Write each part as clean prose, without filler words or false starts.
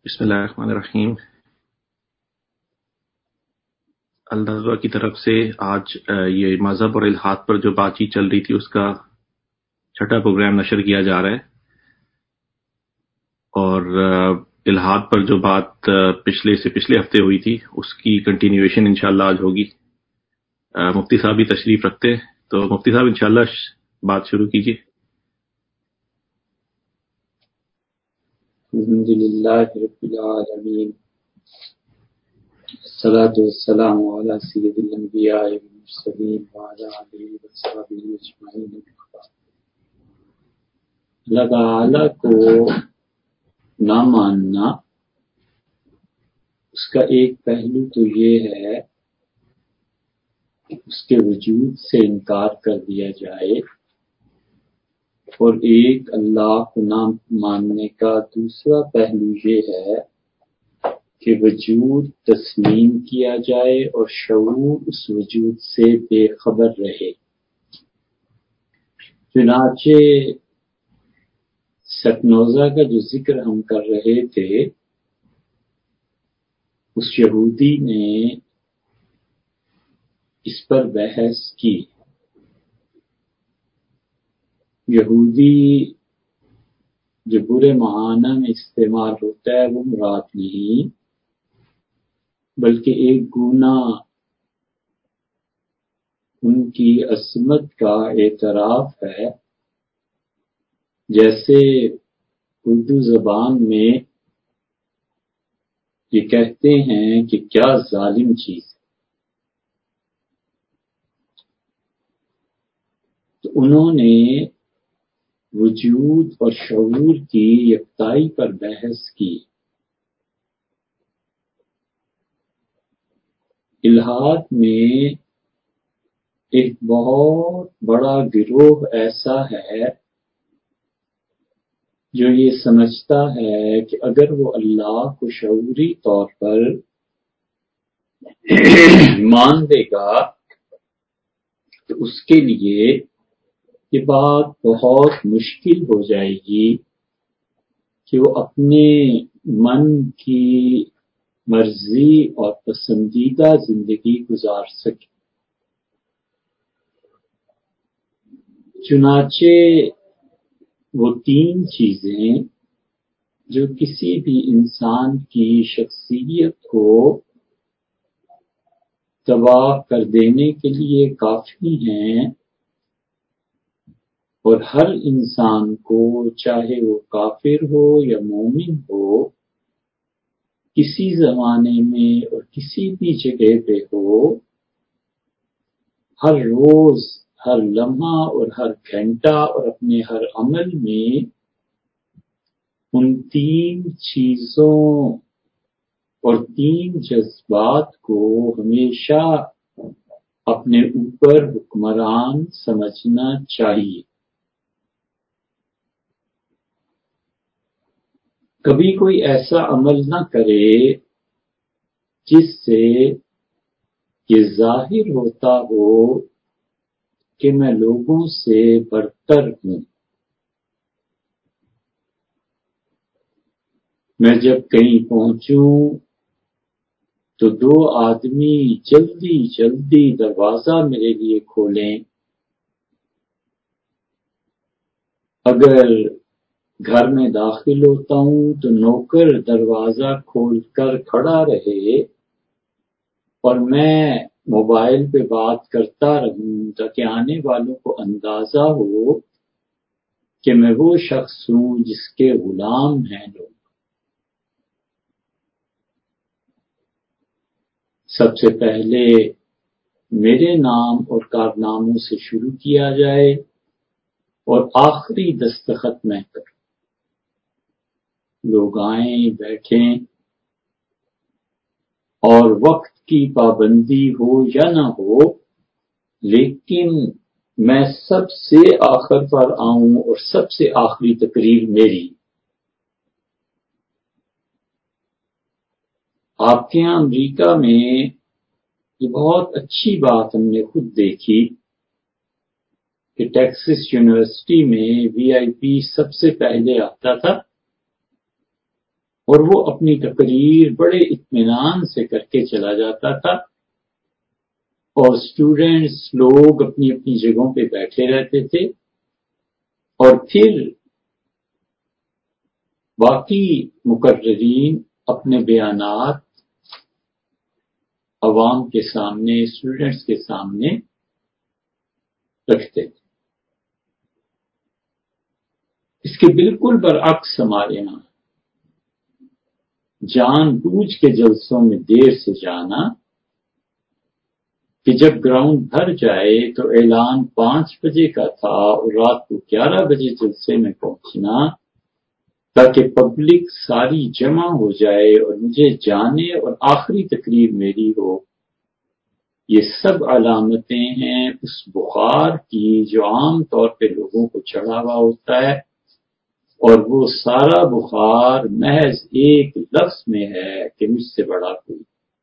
بسم اللہ الرحمن الرحیم۔ اللہ کی طرف سے آج یہ مذہب اور الحاد پر جو بات چیت چل رہی تھی اس کا چھٹا پروگرام نشر کیا جا رہا ہے، اور الحاد پر جو بات پچھلے ہفتے ہوئی تھی اس کی کنٹینیویشن انشاءاللہ آج ہوگی۔ مفتی صاحب بھی تشریف رکھتے ہیں، تو مفتی صاحب انشاءاللہ بات شروع کیجیے۔ الحمدللہ رب العالمین، الصلاۃ والسلام علی سید الانبیاء والمرسلین وعلی آلہ وصحبہ اجمعین۔ اللہ تعالیٰ کو نہ ماننا، اس کا ایک پہلو تو یہ ہے کہ اس کے وجود سے انکار کر دیا جائے، اور ایک اللہ کو نہ ماننے کا دوسرا پہلو یہ ہے کہ وجود تسلیم کیا جائے اور شعور اس وجود سے بے خبر رہے۔ چنانچہ سکنوزا کا جو ذکر ہم کر رہے تھے، اس یہودی نے اس پر بحث کی۔ یہودی جو برے معنی میں استعمال ہوتا ہے وہ مراد نہیں، بلکہ ایک گناہ ان کی عظمت کا اعتراف ہے۔ جیسے اردو زبان میں یہ کہتے ہیں کہ کیا ظالم چیز ہے، تو انہوں نے وجود اور شعور کی یکتائی پر بحث کی۔ الحاد میں ایک بہت بڑا گروہ ایسا ہے جو یہ سمجھتا ہے کہ اگر وہ اللہ کو شعوری طور پر مان لے گا تو اس کے لیے یہ بات بہت مشکل ہو جائے گی کہ وہ اپنے من کی مرضی اور پسندیدہ زندگی گزار سکے۔ چنانچہ وہ تین چیزیں جو کسی بھی انسان کی شخصیت کو تباہ کر دینے کے لیے کافی ہیں، اور ہر انسان کو چاہے وہ کافر ہو یا مومن ہو، کسی زمانے میں اور کسی بھی جگہ پہ ہو، ہر روز، ہر لمحہ اور ہر گھنٹہ اور اپنے ہر عمل میں ان تین چیزوں اور تین جذبات کو ہمیشہ اپنے اوپر حکمران سمجھنا چاہیے۔ کبھی کوئی ایسا عمل نہ کرے جس سے یہ ظاہر ہوتا ہو کہ میں لوگوں سے برتر ہوں۔ میں جب کہیں پہنچوں تو دو آدمی جلدی جلدی دروازہ میرے لیے کھولیں، اگر گھر میں داخل ہوتا ہوں تو نوکر دروازہ کھول کر کھڑا رہے اور میں موبائل پہ بات کرتا رہوں تاکہ آنے والوں کو اندازہ ہو کہ میں وہ شخص ہوں جس کے غلام ہیں لوگ۔ سب سے پہلے میرے نام اور کارناموں سے شروع کیا جائے اور آخری دستخط میں کروں۔ لوگ آئیں بیٹھیں، اور وقت کی پابندی ہو یا نہ ہو، لیکن میں سب سے آخر پر آؤں اور سب سے آخری تقریر میری۔ آپ کے یہاں امریکہ میں یہ بہت اچھی بات ہم نے خود دیکھی کہ ٹیکساس یونیورسٹی میں وی آئی پی سب سے پہلے آتا تھا، اور وہ اپنی تقریر بڑے اطمینان سے کر کے چلا جاتا تھا، اور اسٹوڈینٹس لوگ اپنی اپنی جگہوں پہ بیٹھے رہتے تھے، اور پھر باقی مقررین اپنے بیانات عوام کے سامنے، اسٹوڈینٹس کے سامنے رکھتے تھے۔ اس کے بالکل برعکس ہمارے یہاں جان بوجھ کے جلسوں میں دیر سے جانا کہ جب گراؤنڈ بھر جائے تو اعلان 5 بجے کا تھا اور رات کو 11 بجے جلسے میں پہنچنا تاکہ پبلک ساری جمع ہو جائے اور مجھے جانے اور آخری تقریر میری ہو، یہ سب علامتیں ہیں اس بخار کی جو عام طور پہ لوگوں کو چڑھا ہوا ہوتا ہے، اور وہ سارا بخار محض ایک لفظ میں ہے کہ مجھ سے بڑا کوئی۔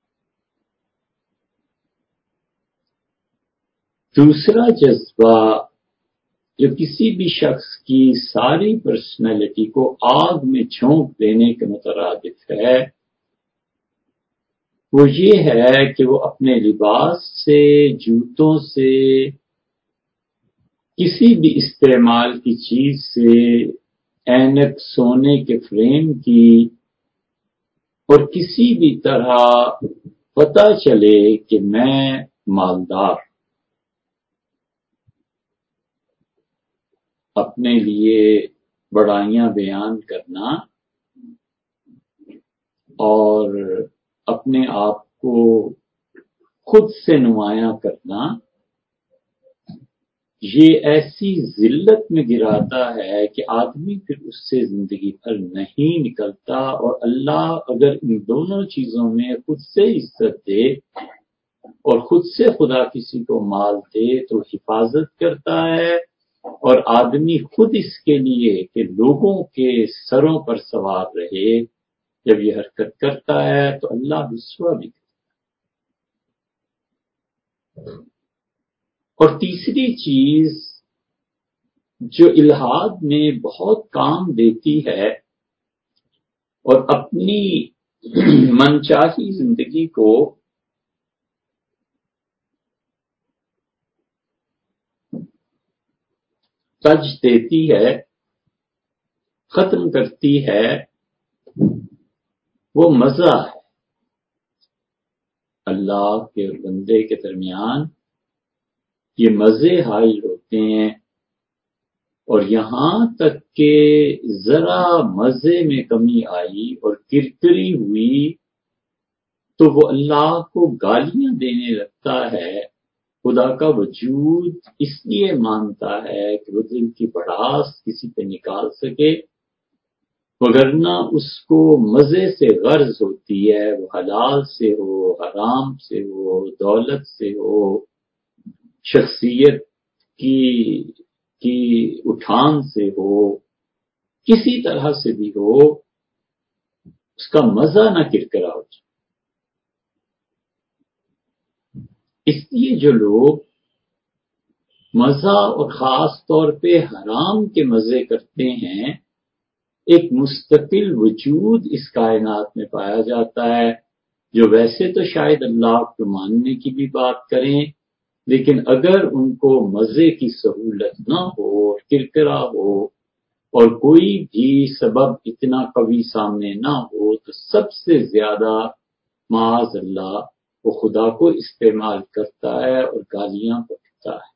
دوسرا جذبہ جو کسی بھی شخص کی ساری پرسنالٹی کو آگ میں جھونک دینے کے مترادف ہے، وہ یہ ہے کہ وہ اپنے لباس سے، جوتوں سے، کسی بھی استعمال کی چیز سے، اینک، سونے کے فریم کی، اور کسی بھی طرح پتہ چلے کہ میں مالدار، اپنے لیے بڑائیاں بیان کرنا اور اپنے آپ کو خود سے نمایاں کرنا، یہ ایسی ذلت میں گراتا ہے کہ آدمی پھر اس سے زندگی بھر نہیں نکلتا، اور اللہ اگر ان دونوں چیزوں میں خود سے عزت دے اور خود سے خدا کسی کو مال دے تو حفاظت کرتا ہے، اور آدمی خود اس کے لیے کہ لوگوں کے سروں پر سوار رہے جب یہ حرکت کرتا ہے تو اللہ رسوا بھی کرتا ہے۔ اور تیسری چیز جو الہاد میں بہت کام دیتی ہے اور اپنی منچاہی زندگی کو تج دیتی ہے، ختم کرتی ہے، وہ مزہ ہے۔ اللہ کے اور بندے کے درمیان یہ مزے حائل ہوتے ہیں، اور یہاں تک کہ ذرا مزے میں کمی آئی اور کرکری ہوئی تو وہ اللہ کو گالیاں دینے لگتا ہے، خدا کا وجود اس لیے مانتا ہے کہ وہ دل کی بڑاس کسی پہ نکال سکے، وگرنہ اس کو مزے سے غرض ہوتی ہے، وہ حلال سے ہو، حرام سے ہو، دولت سے ہو، شخصیت کی اٹھان سے ہو، کسی طرح سے بھی ہو، اس کا مزہ نہ کرکرا ہو جائے۔ اس لیے جو لوگ مزہ اور خاص طور پہ حرام کے مزے کرتے ہیں، ایک مستقل وجود اس کائنات میں پایا جاتا ہے جو ویسے تو شاید اللہ کو ماننے کی بھی بات کریں، لیکن اگر ان کو مزے کی سہولت نہ ہو، کرکرا ہو، اور کوئی بھی سبب اتنا قوی سامنے نہ ہو، تو سب سے زیادہ معاذ اللہ وہ خدا کو استعمال کرتا ہے اور گالیاں بکتا ہے۔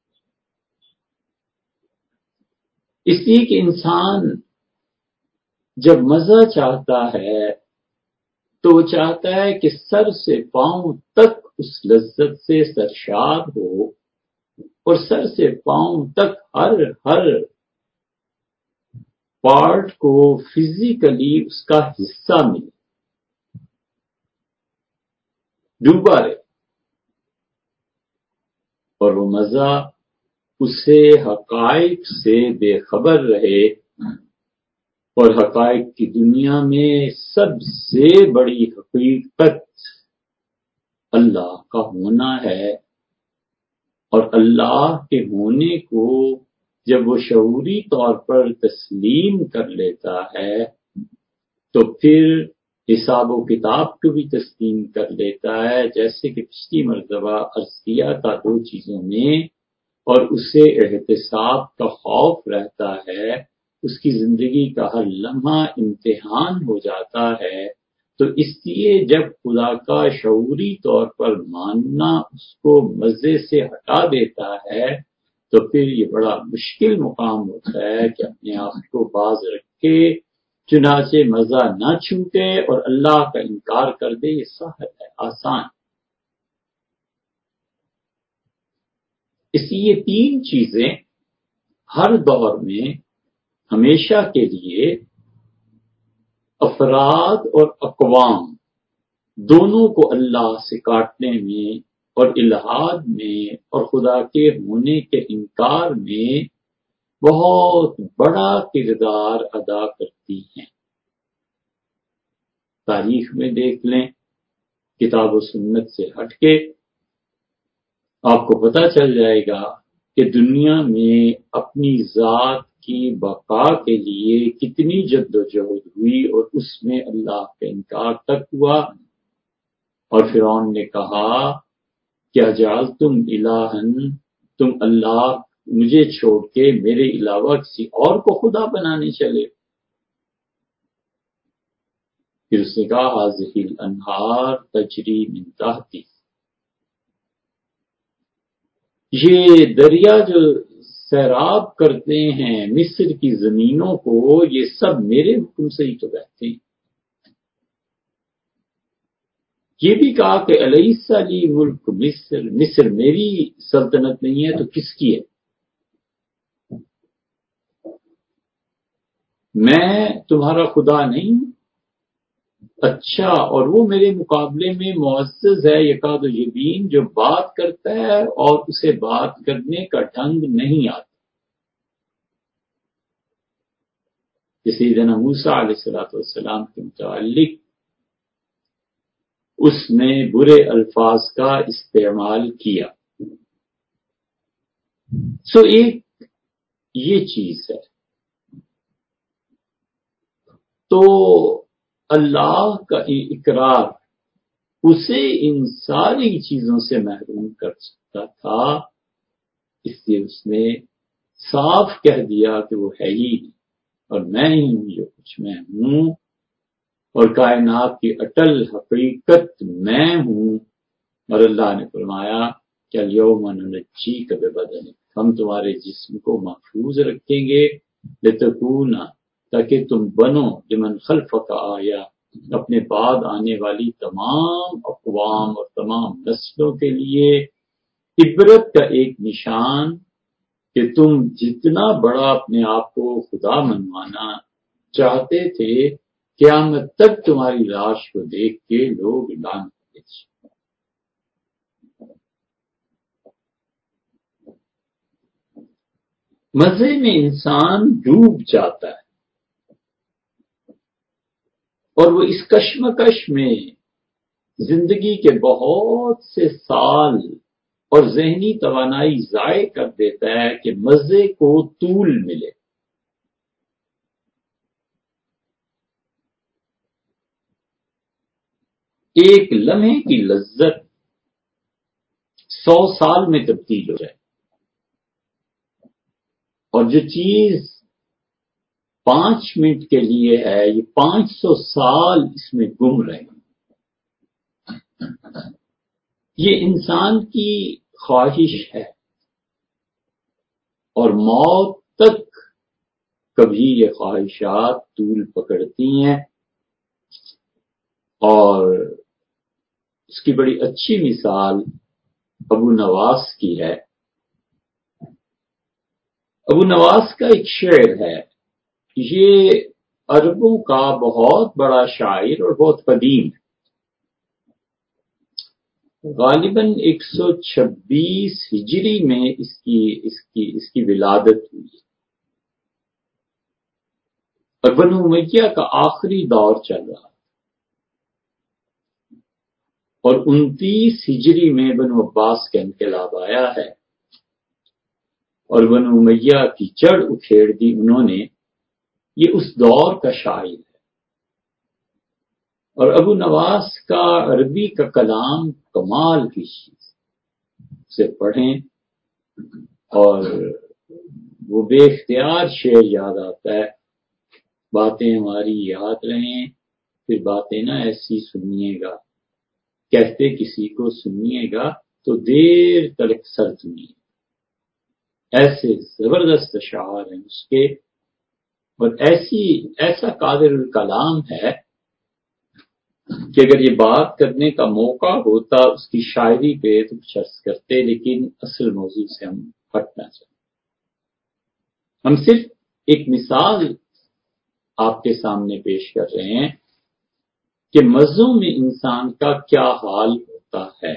اس لیے کہ انسان جب مزہ چاہتا ہے تو وہ چاہتا ہے کہ سر سے پاؤں تک اس لذت سے سرشار ہو، اور سر سے پاؤں تک ہر پارٹ کو فزیکلی اس کا حصہ ملے، ڈوبا رہے، اور وہ مزہ اسے حقائق سے بے خبر رہے، اور حقائق کی دنیا میں سب سے بڑی حقیقت اللہ کا ہونا ہے، اور اللہ کے ہونے کو جب وہ شعوری طور پر تسلیم کر لیتا ہے تو پھر حساب و کتاب کو بھی تسلیم کر لیتا ہے، جیسے کہ پچھلی مرتبہ عرض کیا تھا 2 چیزوں میں، اور اسے احتساب کا خوف رہتا ہے، اس کی زندگی کا ہر لمحہ امتحان ہو جاتا ہے۔ تو اس لیے جب خدا کا شعوری طور پر ماننا اس کو مزے سے ہٹا دیتا ہے تو پھر یہ بڑا مشکل مقام ہوتا ہے کہ اپنے آپ کو باز رکھے، چنانچہ مزہ نہ چھوٹے اور اللہ کا انکار کر دے۔ یہ سہل ہے، آسان۔ اس لیے 3 چیزیں ہر دور میں ہمیشہ کے لیے افراد اور اقوام دونوں کو اللہ سے کاٹنے میں اور الحاد میں اور خدا کے ہونے کے انکار میں بہت بڑا کردار ادا کرتی ہیں۔ تاریخ میں دیکھ لیں، کتاب و سنت سے ہٹ کے آپ کو پتہ چل جائے گا کہ دنیا میں اپنی ذات کی بقا کے لیے کتنی جد و جہد ہوئی اور اس میں اللہ کا انکار تک ہوا۔ اور فرعون نے کہا کیا جعلتم الہن، تم اللہ مجھے چھوڑ کے میرے علاوہ کسی اور کو خدا بنانے چلے۔ پھر اس نے کہا ھذہ الانہار تجری من تحتی، یہ دریا جو سیراب کرتے ہیں مصر کی زمینوں کو، یہ سب میرے حکم سے ہی تو بہتے ہیں۔ یہ بھی کہا کہ الیس لی ملک مصر، مصر میری سلطنت نہیں ہے تو کس کی ہے؟ میں تمہارا خدا نہیں ہوں؟ اچھا، اور وہ میرے مقابلے میں معزز ہے یکاد و یبین، جو بات کرتا ہے اور اسے بات کرنے کا ڈھنگ نہیں آتا۔ سیدنا موسیٰ علیہ السلام کے متعلق اس نے برے الفاظ کا استعمال کیا۔ سو ایک یہ چیز ہے۔ تو اللہ کا اقرار اسے ان ساری چیزوں سے محروم کر سکتا تھا، اس لیے اس نے صاف کہہ دیا کہ وہ ہے ہی نہیں اور میں ہی ہوں جو کچھ میں ہوں، اور کائنات کی اٹل حقیقت میں ہوں۔ اور اللہ نے فرمایا کہ الیوم ننجیک ببدنک، ہم تمہارے جسم کو محفوظ رکھیں گے، لتکونا، تاکہ تم بنو، لمن خلفک آیا، اپنے بعد آنے والی تمام اقوام اور تمام نسلوں کے لیے عبرت کا ایک نشان، کہ تم جتنا بڑا اپنے آپ کو خدا منوانا چاہتے تھے، قیامت تک تمہاری لاش کو دیکھ کے لوگ لعنت کریں۔ مزے میں انسان ڈوب جاتا ہے، اور وہ اس کشمکش میں زندگی کے بہت سے سال اور ذہنی توانائی ضائع کر دیتا ہے کہ مزے کو طول ملے۔ ایک لمحے کی لذت 100 سال میں تبدیل ہو جائے، اور جو چیز 5 منٹ کے لیے ہے یہ 500 سال اس میں گم رہے۔ یہ انسان کی خواہش ہے، اور موت تک کبھی یہ خواہشات طول پکڑتی ہیں۔ اور اس کی بڑی اچھی مثال ابو نواس کی ہے۔ ابو نواس کا ایک شعر ہے، یہ عربوں کا بہت بڑا شاعر اور بہت قدیم ہے، غالباً 126 ہجری میں اس کی ولادت ہوئی، اور بنو امیہ کا آخری دور چل رہا، اور 29 ہجری میں بنو عباس کا انقلاب آیا ہے، اور بنو امیہ کی جڑ اکھیڑ دی انہوں نے۔ یہ اس دور کا شاعر ہے، اور ابو نواس کا عربی کا کلام کمال کی چیز، اسے پڑھیں اور وہ بے اختیار شعر یاد آتا ہے، باتیں ہماری یاد رہیں، پھر باتیں نہ ایسی سنیے گا، کہتے کسی کو سنیے گا تو دیر تک سر سنیے، ایسے زبردست اشعار ہیں اس کے، اور ایسا قادر الکلام ہے کہ اگر یہ بات کرنے کا موقع ہوتا اس کی شاعری پہ تو کچھ عرض کرتے، لیکن اصل موضوع سے ہم ہٹنا چاہتے۔ ہم صرف ایک مثال آپ کے سامنے پیش کر رہے ہیں کہ مزوں میں انسان کا کیا حال ہوتا ہے۔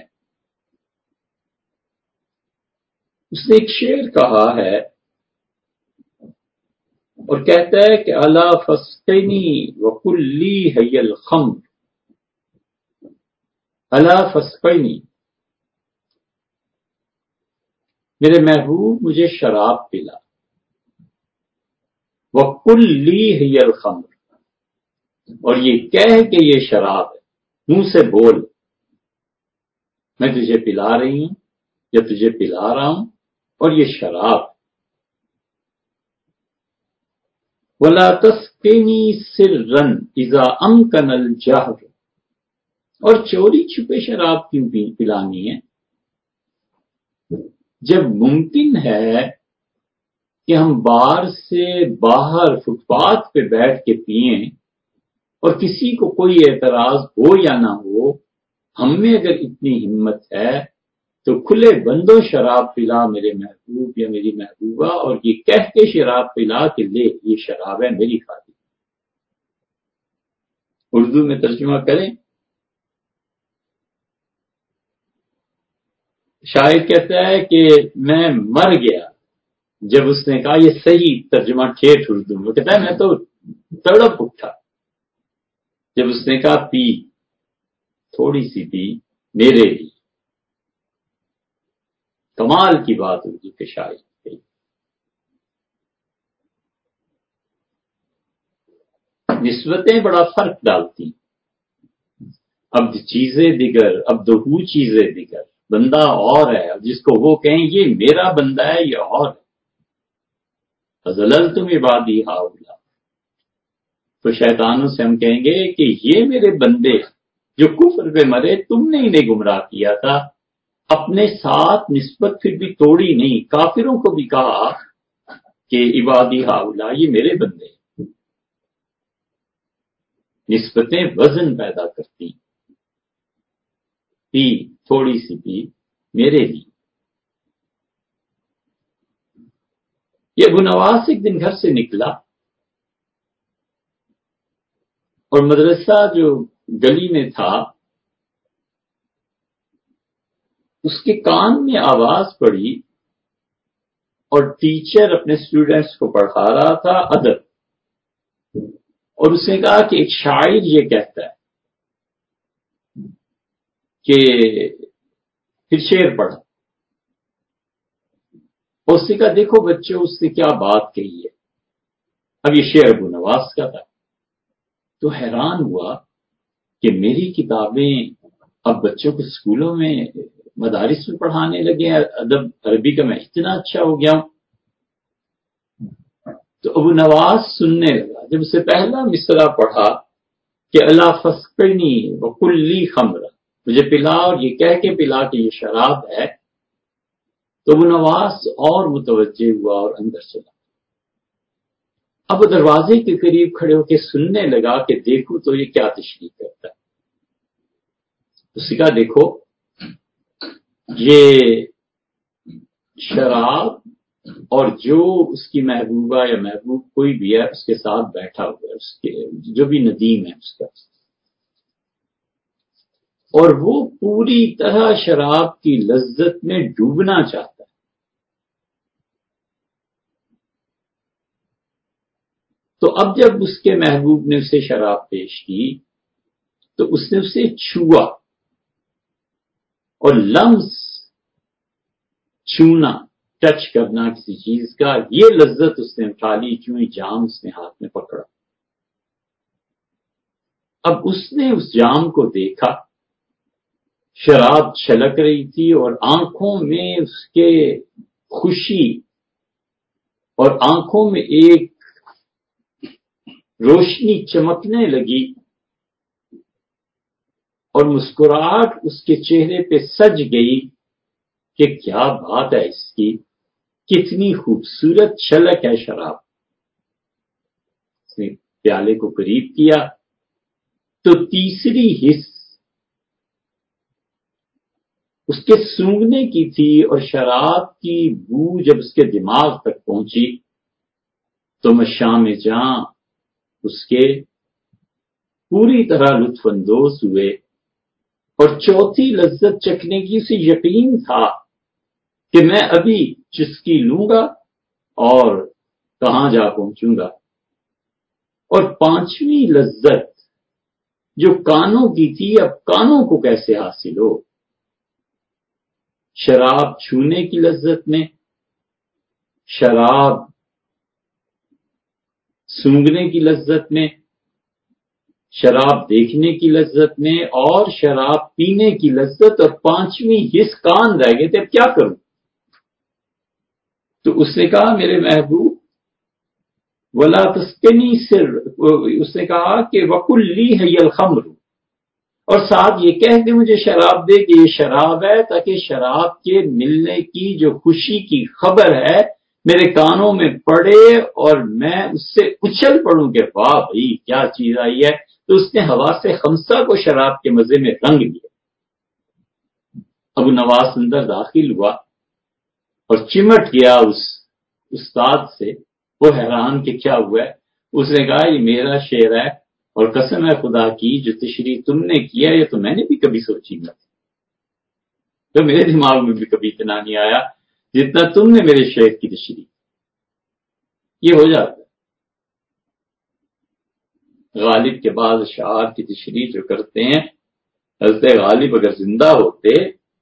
اس نے ایک شعر کہا ہے اور کہتا ہے کہ الا فسقنی وقل لی حی الخمر، الا فسقنی، میرے محبوب مجھے شراب پلا، وقل لی حی الخمر، اور یہ کہہ کہ یہ شراب ہے، منہ سے بول میں تجھے پلا رہی ہوں یا تجھے پلا رہا ہوں اور یہ شراب۔ وَلَا تَسْقِنِي سِرًّا إِذَا أَمْكَنَ الْجَهْرُ، اور چوری چھپے شراب کیوں پلانی ہے جب ممکن ہے کہ ہم بار سے باہر فٹ پاتھ پہ بیٹھ کے پئیں اور کسی کو کوئی اعتراض ہو یا نہ ہو، ہم میں اگر اتنی ہمت ہے تو کھلے بندوں شراب پلا میرے محبوب یا میری محبوبہ، اور یہ کہہ کے شراب پلا کہ لے یہ شراب ہے میری خاطر۔ اردو میں ترجمہ کریں، شاعر کہتا ہے کہ میں مر گیا جب اس نے کہا، یہ صحیح ترجمہ ٹھیٹھ اردو میں کہتا ہے میں تو تڑپ اٹھا جب اس نے کہا پی، تھوڑی سی پی میرے لیے۔ کمال کی بات اردو کے شاعر کی۔ نسبتیں بڑا فرق ڈالتی، اب چیزیں دیگر، اب دو چیزیں دیگر، بندہ اور ہے، جس کو وہ کہیں یہ میرا بندہ ہے یہ اور ہے۔ فَظَلَلْتُمْ عِبَادِي هَؤُلَاءِ، تو شیطانوں سے ہم کہیں گے کہ یہ میرے بندے جو کفر پہ مرے تم نے انہیں گمراہ کیا تھا، اپنے ساتھ نسبت پھر بھی توڑی نہیں، کافروں کو بھی کہا کہ عبادی ہؤلاء یہ میرے بندے۔ نسبتیں وزن پیدا کرتی، پی تھوڑی سی پی میرے لیے۔ یہ ابو نواس ایک دن گھر سے نکلا اور مدرسہ جو گلی میں تھا اس کے کان میں آواز پڑی اور ٹیچر اپنے اسٹوڈنٹس کو پڑھا رہا تھا ادب، اور اس نے کہا کہ ایک شاعر یہ کہتا ہے کہ پھر شعر پڑھا، اور اس نے کہا دیکھو بچوں اس نے کیا بات کہی ہے۔ اب یہ شعر ابو نواس کا تھا، تو حیران ہوا کہ میری کتابیں اب بچوں کو اسکولوں میں مدارس میں پڑھانے لگے ہیں، ادب عربی کا میں اتنا اچھا ہو گیا ہوں۔ تو ابو نواس سننے لگا، جب اسے پہلا مصرع پڑھا کہ الا فسقنی وقل لی خمر، مجھے پلا اور یہ کہہ کے پلا کہ یہ شراب ہے، تو ابو نواس اور متوجہ ہوا اور اندر چلا۔ اب وہ دروازے کے قریب کھڑے ہو کے سننے لگا کہ دیکھو تو یہ کیا تشریح کرتا ہے۔ اس نے کہا دیکھو یہ شراب اور جو اس کی محبوبہ یا محبوب کوئی بھی ہے اس کے ساتھ بیٹھا ہوا ہے، اس کے جو بھی ندیم ہے اس کا، اور وہ پوری طرح شراب کی لذت میں ڈوبنا چاہتا ہے۔ تو اب جب اس کے محبوب نے اسے شراب پیش کی تو اس نے اسے چھوا، اور لمس چھونا، ٹچ کرنا کسی چیز کا، یہ لذت اس نے اٹھا لی، چوئی جام اس نے ہاتھ میں پکڑا۔ اب اس نے اس جام کو دیکھا، شراب چھلک رہی تھی اور آنکھوں میں اس کے خوشی اور آنکھوں میں ایک روشنی چمکنے لگی اور مسکراہٹ اس کے چہرے پہ سج گئی کہ کیا بات ہے اس کی، کتنی خوبصورت چھلک ہے شراب۔ اس نے پیالے کو قریب کیا تو تیسری حص اس کے سونگھنے کی تھی، اور شراب کی بو جب اس کے دماغ تک پہنچی تو مشام جاں اس کے پوری طرح لطف اندوز ہوئے، اور چوتھی لذت چکھنے کی اسے یقین تھا کہ میں ابھی چسکی لوں گا اور کہاں جا پہنچوں گا۔ اور پانچویں لذت جو کانوں کی تھی، اب کانوں کو کیسے حاصل ہو؟ شراب چھونے کی لذت میں، شراب سونگھنے کی لذت میں، شراب دیکھنے کی لذت میں، اور شراب پینے کی لذت، اور پانچویں حص کان رہ گئے تھے، اب کیا کروں؟ تو اس نے کہا میرے محبوب ولا تسکنی سر، اس نے کہا کہ وقل لی ہے الخمر، اور ساتھ یہ کہہ کہ مجھے شراب دے کہ یہ شراب ہے، تاکہ شراب کے ملنے کی جو خوشی کی خبر ہے میرے کانوں میں پڑے اور میں اس سے اچھل پڑوں کہ واہ بھائی کیا چیز آئی ہے۔ تو اس نے حواس خمسہ کو شراب کے مزے میں رنگ لیا۔ ابو نواس اندر داخل ہوا اور چمٹ گیا اس استاد سے، وہ حیران کہ کیا ہوا ہے۔ اس نے کہا یہ میرا شعر ہے، اور قسم ہے خدا کی جو تشریح تم نے کیا یہ تو میں نے بھی کبھی سوچی نہ، تو میرے دماغ میں بھی کبھی اتنا نہیں آیا جتنا تم نے میرے شعر کی تشریح۔ یہ ہو جاتا ہے غالب کے بعض اشعار کی تشریح جو کرتے ہیں، حضرت غالب اگر زندہ ہوتے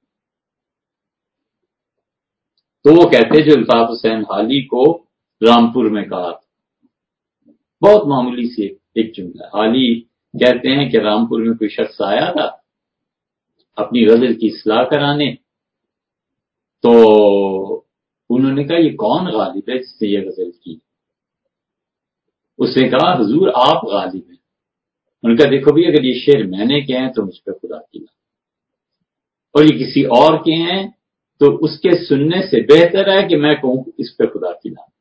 تو وہ کہتے جو الطاف حسین حالی کو رامپور میں کہا تھا، بہت معمولی سی ایک جملہ۔ حالی کہتے ہیں کہ رامپور میں کوئی شخص آیا تھا اپنی غزل کی اصلاح کرانے، تو انہوں نے کہا یہ کون غالب ہے جس نے یہ غزل کی؟ اس نے کہا حضور آپ غالب ہیں۔ ان کا دیکھو بھی اگر یہ شعر میں نے کہے ہیں تو مجھ پہ خدا کی لعنت، اور یہ کسی اور کے ہیں تو اس کے سننے سے بہتر ہے کہ میں کہوں اس پہ خدا کی لعنت۔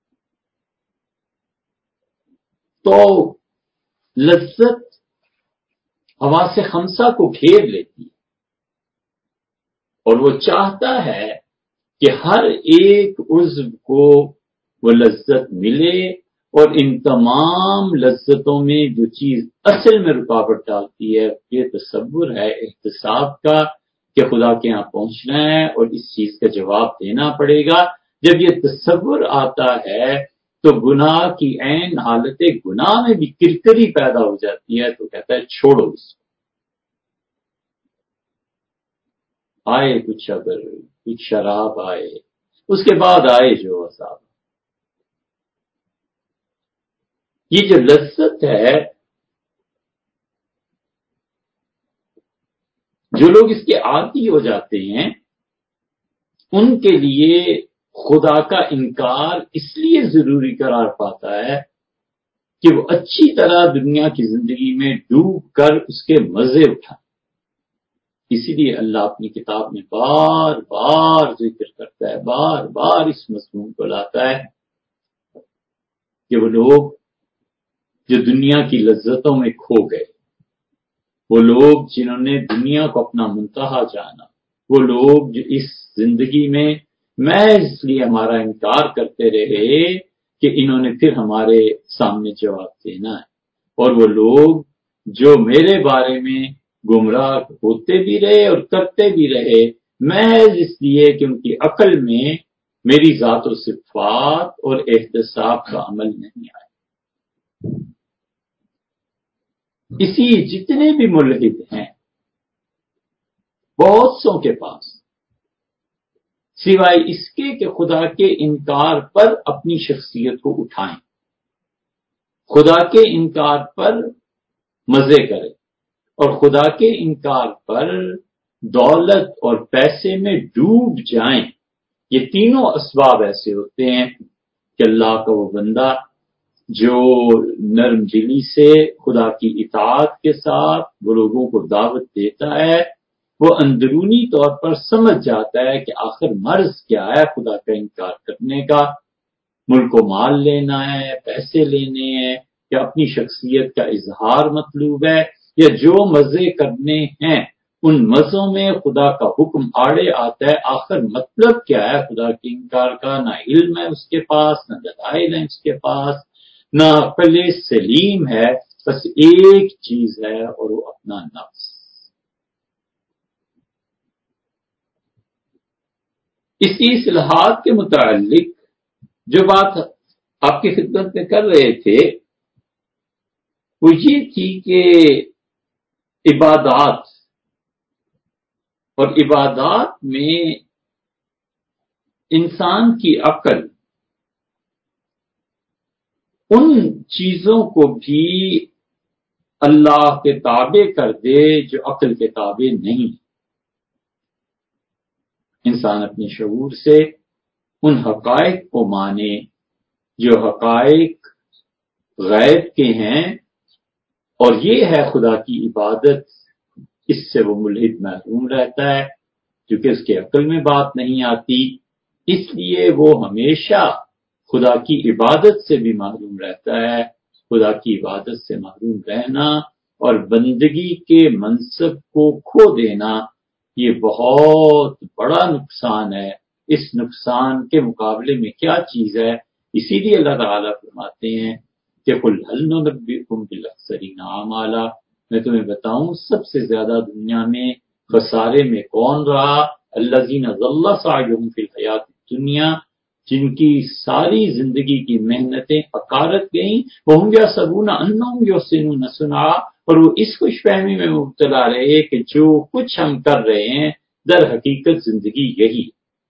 تو لذت حواس خمسہ کو گھیر لیتی ہے، اور وہ چاہتا ہے کہ ہر ایک عضو کو وہ لذت ملے، اور ان تمام لذتوں میں جو چیز اصل میں رکاوٹ ڈالتی ہے یہ تصور ہے احتساب کا کہ خدا کے ہاں پہنچنا ہے اور اس چیز کا جواب دینا پڑے گا۔ جب یہ تصور آتا ہے تو گناہ کی عین حالت گناہ میں بھی کرکری پیدا ہو جاتی ہے، تو کہتا ہے چھوڑو اس کو۔ آئے کچھ اگر کچھ شراب آئے، اس کے بعد آئے جو عذاب۔ یہ جو لذت ہے، جو لوگ اس کے عادی ہو جاتے ہیں ان کے لیے خدا کا انکار اس لیے ضروری قرار پاتا ہے کہ وہ اچھی طرح دنیا کی زندگی میں ڈوب کر اس کے مزے اٹھائیں۔ اسی لیے اللہ اپنی کتاب میں بار بار ذکر کرتا ہے، بار بار اس مضمون کو لاتا ہے کہ وہ لوگ جو دنیا کی لذتوں میں کھو گئے، وہ لوگ جنہوں نے دنیا کو اپنا منتہا جانا، وہ لوگ جو اس زندگی میں اس لیے ہمارا انکار کرتے رہے کہ انہوں نے پھر ہمارے سامنے جواب دینا ہے، اور وہ لوگ جو میرے بارے میں گمراہ ہوتے بھی رہے اور کرتے بھی رہے محض اس لیے کہ ان کی عقل میں میری ذات و صفات اور احتساب کا عمل نہیں آیا۔ اسی جتنے بھی ملحد ہیں بہت سو کے پاس سوائے اس کے کہ خدا کے انکار پر اپنی شخصیت کو اٹھائیں، خدا کے انکار پر مزے کرے اور خدا کے انکار پر دولت اور پیسے میں ڈوب جائیں، یہ تینوں اسباب ایسے ہوتے ہیں کہ اللہ کا وہ بندہ جو نرم دلی سے خدا کی اطاعت کے ساتھ وہ لوگوں کو دعوت دیتا ہے، وہ اندرونی طور پر سمجھ جاتا ہے کہ آخر مرض کیا ہے خدا کا انکار کرنے کا، ملک و مال لینا ہے، پیسے لینے ہیں، یا اپنی شخصیت کا اظہار مطلوب ہے، یا جو مزے کرنے ہیں ان مزوں میں خدا کا حکم آڑے آتا ہے، آخر مطلب کیا ہے خدا کے انکار کا؟ نہ علم ہے اس کے پاس، نہ دلائل ہے اس کے پاس، نہ عقل سلیم ہے، بس ایک چیز ہے اور وہ اپنا نفس۔ اسی اصلاحات کے متعلق جو بات آپ کی خدمت میں کر رہے تھے وہ یہ تھی کہ عبادات اور عبادات میں انسان کی عقل ان چیزوں کو بھی اللہ کے تابع کر دے جو عقل کے تابع نہیں۔ انسان اپنے شعور سے ان حقائق کو مانے جو حقائق غیب کے ہیں، اور یہ ہے خدا کی عبادت، اس سے وہ ملحد محروم رہتا ہے کیونکہ اس کے عقل میں بات نہیں آتی، اس لیے وہ ہمیشہ خدا کی عبادت سے بھی محروم رہتا ہے۔ خدا کی عبادت سے محروم رہنا اور بندگی کے منصب کو کھو دینا یہ بہت بڑا نقصان ہے۔ اس نقصان کے مقابلے میں کیا چیز ہے؟ اسی لیے اللہ تعالیٰ فرماتے ہیں کہ قُلْ هَلْ نُنَبِّئُكُمْ بِالْأَخْسَرِينَ أَعْمَالًا، میں تمہیں بتاؤں سب سے زیادہ دنیا میں خسارے میں کون رہا؟ الَّذِينَ ضَلَّ سَعْيُهُمْ فِي الْحَيَاةِ الدُّنْيَا، جن کی ساری زندگی کی محنتیں اکارت گئیں، وَهُمْ يَحْسَبُونَ أَنَّهُمْ يُحْسِنُونَ صُنْعًا، اور وہ اس خوش فہمی میں مبتلا رہے کہ جو کچھ ہم کر رہے ہیں در حقیقت زندگی یہی،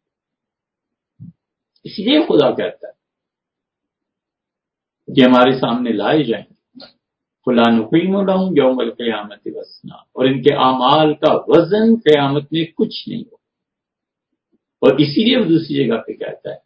اس لیے خدا کہتا ہے کہ ہمارے سامنے لائے جائیں فَلَا نُقِيمُ لَهُمْ يَوْمَ الْقِيَامَةِ وَزْنًا، اور ان کے اعمال کا وزن قیامت میں کچھ نہیں ہو۔ اور اسی لیے وہ دوسری جگہ پہ کہتا ہے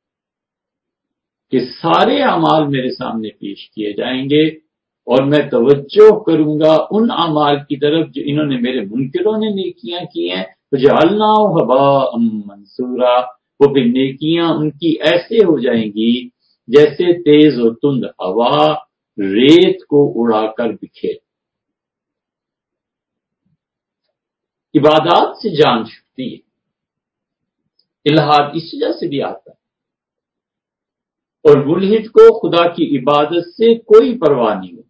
کہ سارے اعمال میرے سامنے پیش کیے جائیں گے اور میں توجہ کروں گا ان اعمال کی طرف جو انہوں نے میرے منکروں نے نیکیاں کی ہیں، وَجَعَلْنَاهُ هَبَاءً مَنثُورًا، وہ بھی نیکیاں ان کی ایسے ہو جائیں گی جیسے تیز و تند ہوا ریت کو اڑا کر بکھیر۔ عبادات سے جان چھوٹتی ہے، الہاد اس وجہ سے بھی آتا ہے، اور ملحد کو خدا کی عبادت سے کوئی پرواہ نہیں ہوتی۔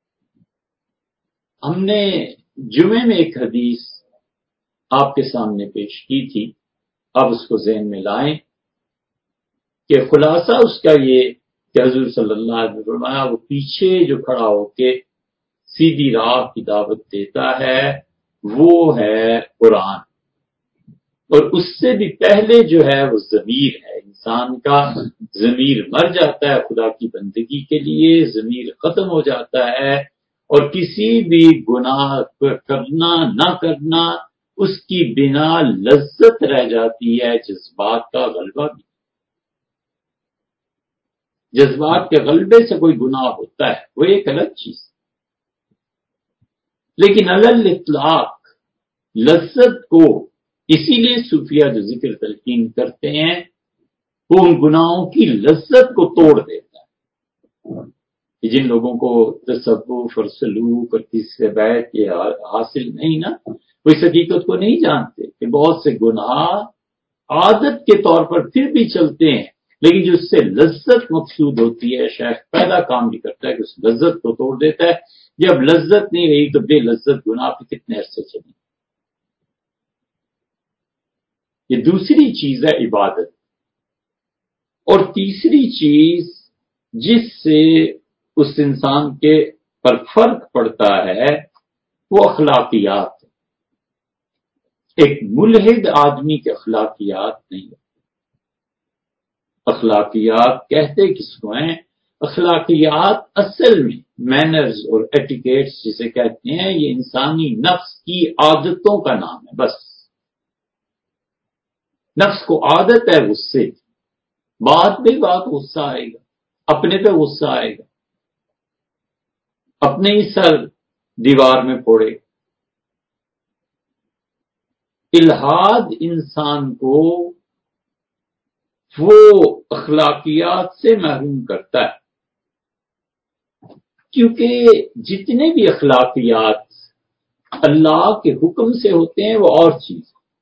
ہم نے جمعے میں ایک حدیث آپ کے سامنے پیش کی تھی، اب اس کو ذہن میں لائیں کہ خلاصہ اس کا یہ کہ حضور صلی اللہ علیہ وسلم فرمایا وہ پیچھے جو کھڑا ہو کے سیدھی راہ کی دعوت دیتا ہے وہ ہے قرآن، اور اس سے بھی پہلے جو ہے وہ ضمیر ہے، انسان کا ضمیر مر جاتا ہے خدا کی بندگی کے لیے، ضمیر ختم ہو جاتا ہے، اور کسی بھی گناہ کرنا نہ کرنا اس کی بنا لذت رہ جاتی ہے، جذبات کا غلبہ بھی۔ جذبات کے غلبے سے کوئی گناہ ہوتا ہے وہ ایک الگ چیز، لیکن علی الاطلاق لذت کو اسی لیے صوفیہ جو ذکر تلقین کرتے ہیں وہ ان گناہوں کی لذت کو توڑ دیتا ہے کہ جن لوگوں کو تصوف اور سلوک اور تیسرے بیت یہ حاصل نہیں نا، وہ اس حقیقت کو نہیں جانتے کہ بہت سے گناہ عادت کے طور پر پھر بھی چلتے ہیں، لیکن جو اس سے لذت مقصود ہوتی ہے شیخ پہلا کام بھی کرتا ہے کہ اس لذت کو توڑ دیتا ہے۔ جب لذت نہیں رہی تو بے لذت گناہ پہ کتنے عرصے چلیں۔ یہ دوسری چیز ہے عبادت، اور تیسری چیز جس سے اس انسان کے پر فرق پڑتا ہے وہ اخلاقیات۔ ایک ملحد آدمی کے اخلاقیات نہیں، اخلاقیات کہتے کس کو ہیں؟ اخلاقیات اصل میں مینرز اور ایٹیکیٹس جسے کہتے ہیں یہ انسانی نفس کی عادتوں کا نام ہے. بس نفس کو عادت ہے غصے کی، بات بھی بات غصہ آئے گا، اپنے پہ غصہ آئے گا، اپنے ہی سر دیوار میں پھوڑے گا. الحاد انسان کو وہ اخلاقیات سے محروم کرتا ہے، کیونکہ جتنے بھی اخلاقیات اللہ کے حکم سے ہوتے ہیں وہ اور چیز،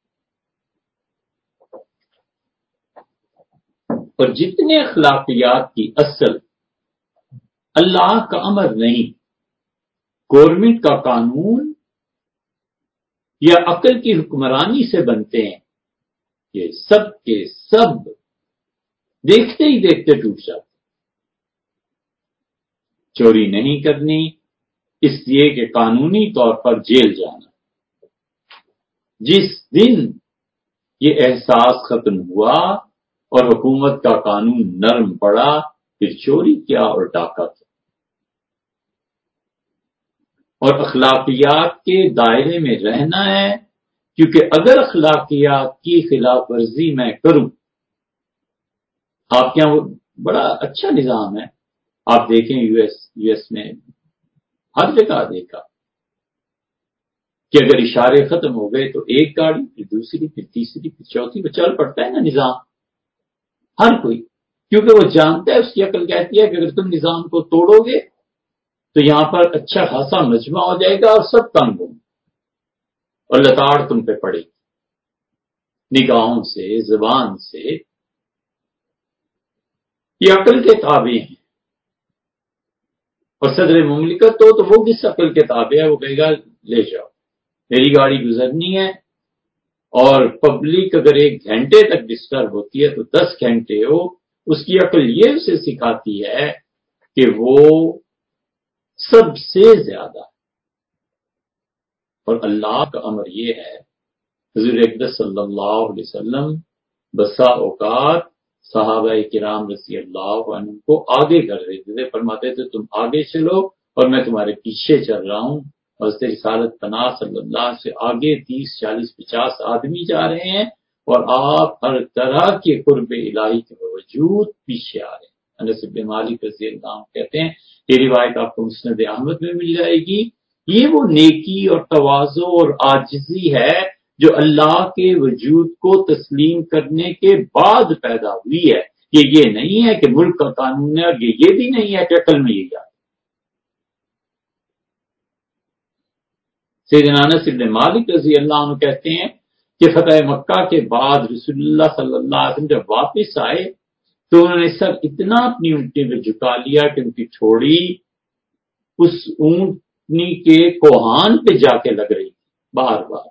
اور جتنے اخلاقیات کی اصل اللہ کا امر نہیں، گورنمنٹ کا قانون یا عقل کی حکمرانی سے بنتے ہیں، یہ سب کے سب دیکھتے ہی دیکھتے ٹوٹ جاتے. چوری نہیں کرنی اس لیے کہ قانونی طور پر جیل جانا. جس دن یہ احساس ختم ہوا اور حکومت کا قانون نرم پڑا، پھر چوری کیا اور ڈاکہ کیا. اور اخلاقیات کے دائرے میں رہنا ہے، کیونکہ اگر اخلاقیات کی خلاف ورزی میں کروں، آپ کے یہاں بڑا اچھا نظام ہے، آپ دیکھیں یو ایس میں ہر جگہ دیکھا کہ اگر اشارے ختم ہو گئے تو ایک گاڑی، پھر دوسری، پھر تیسری، پھر چوتھی پہ چل پڑتا ہے نا نظام ہر کوئی، کیونکہ وہ جانتا ہے، اس کی عقل کہتی ہے کہ اگر تم نظام کو توڑو گے تو یہاں پر اچھا خاصا مجمع ہو جائے گا اور سب تنگ ہوں اور لتاڑ تم پہ پڑے گی نگاہوں سے، زبان سے. یہ عقل کے تابع ہیں، اور صدر مملکت تو وہ کس عقل کے تابع ہے؟ وہ کہے گا لے جاؤ، میری گاڑی گزرنی ہے، اور پبلک اگر 1 گھنٹے تک ڈسٹرب ہوتی ہے تو 10 گھنٹے ہو. اس کی عقل یہ اسے سکھاتی ہے کہ وہ سب سے زیادہ، اور اللہ کا امر یہ ہے. حضور اقدس صلی اللہ علیہ وسلم بسا اوقات صحابہ کرام رضی اللہ عنہ کو آگے کر دیتے تھے، فرماتے تھے تم آگے چلو اور میں تمہارے پیچھے چل رہا ہوں. اور رسالت پناہ صلی اللہ سے آگے 30 40 50 آدمی جا رہے ہیں اور آپ ہر طرح کے قرب الہی کے باوجود پیچھے آ رہے ہیں. انس بن مالک رضی اللہ عنہ کہتے ہیں یہ روایت آپ کو مسند احمد میں مل جائے گی. یہ وہ نیکی اور تواضع اور عاجزی ہے جو اللہ کے وجود کو تسلیم کرنے کے بعد پیدا ہوئی ہے. یہ نہیں ہے کہ ملک کا قانون ہے، اور یہ بھی نہیں ہے کہ عقل میں یہ یاد. سیدنا انس بن مالک رضی اللہ عنہ کہتے ہیں کہ فتح مکہ کے بعد رسول اللہ صلی اللہ علیہ وسلم جب واپس آئے تو انہوں نے سب اتنا اپنی اونٹنی پہ جھکا لیا کہ ان کی ٹھوڑی اس اونٹنی کے کوہان پہ جا کے لگ رہی تھی بار بار.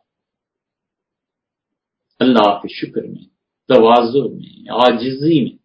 اللہ کے شکر میں، تواضع میں، عاجزی میں.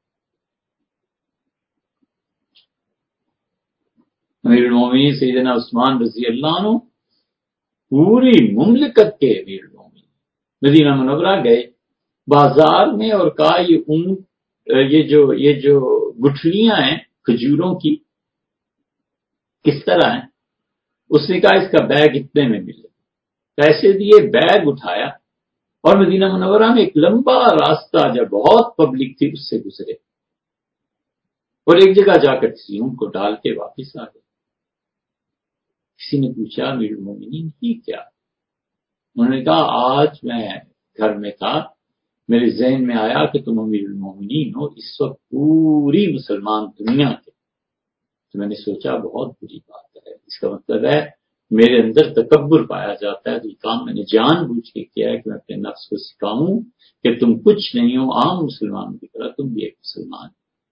امیر المومنین سیدنا عثمان رضی اللہ عنہ پوری مملکت کے امیر المومنین مدینہ منورہ گئے، بازار میں، اور کہا یہ اونٹ یہ جو گٹھلیاں ہیں کھجوروں کی کس طرح ہیں؟ اس نے کہا اس کا بیگ اتنے میں ملے. پیسے دیے، بیگ اٹھایا، اور مدینہ منورہ میں ایک لمبا راستہ جب بہت پبلک تھی اس سے گزرے، اور ایک جگہ جا کر کسی اونٹ کو ڈال کے واپس آ گئے. کسی نے پوچھا امیر المومنین یہ کیا؟ انہوں نے کہا آج میں گھر میں تھا، میرے ذہن میں آیا کہ تم امیر المومنین ہو اس وقت پوری مسلمان دنیا کے، تو میں نے سوچا بہت بری بات ہے. اس کا مطلب ہے میرے اندر تکبر پایا جاتا ہے. تو یہ کام میں نے جان بوجھ کے کیا ہے کہ میں اپنے نفس کو سکھاؤں کہ تم کچھ نہیں ہو، عام مسلمان کی طرح تم بھی ایک مسلمان.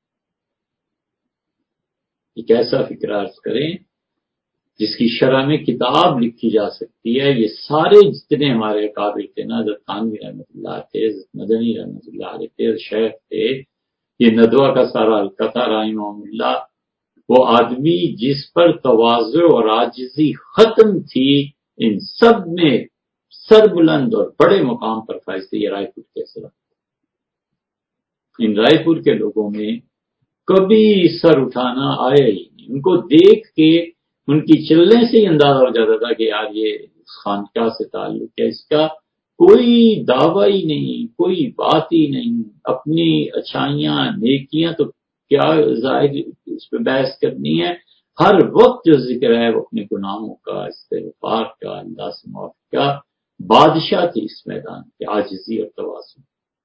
ایک ایسا فکر عرض کریں جس کی شرح میں کتاب لکھی جا سکتی ہے. یہ سارے جتنے ہمارے اکابر تھے نا، حضرت تھانوی رحمۃ اللہ تھے، حضرت مدنی رحمۃ اللہ علیہ تھے، شیخ تھے، یہ ندوہ کا سارا حلقہ تھا رحمہ اللہ، وہ آدمی جس پر تواضع اور عاجزی ختم تھی، ان سب میں سر بلند اور بڑے مقام پر فائز تھے. یہ رائے پور کے سر، ان رائے پور کے لوگوں میں کبھی سر اٹھانا آیا ہی نہیں. ان کو دیکھ کے ان کی چلنے سے ہی اندازہ ہو جاتا تھا کہ یار یہ خانقاہ سے تعلق ہے، اس کا کوئی دعویٰ ہی نہیں، کوئی بات ہی نہیں. اپنی اچھائیاں نیکیاں تو کیا ظاہر اس پہ بحث کرنی ہے. ہر وقت جو ذکر ہے وہ اپنے گناہوں کا، استغفار کا، اللہ سے معافی کا. بادشاہ تھی اس میدان کی، عاجزی اور تواضع.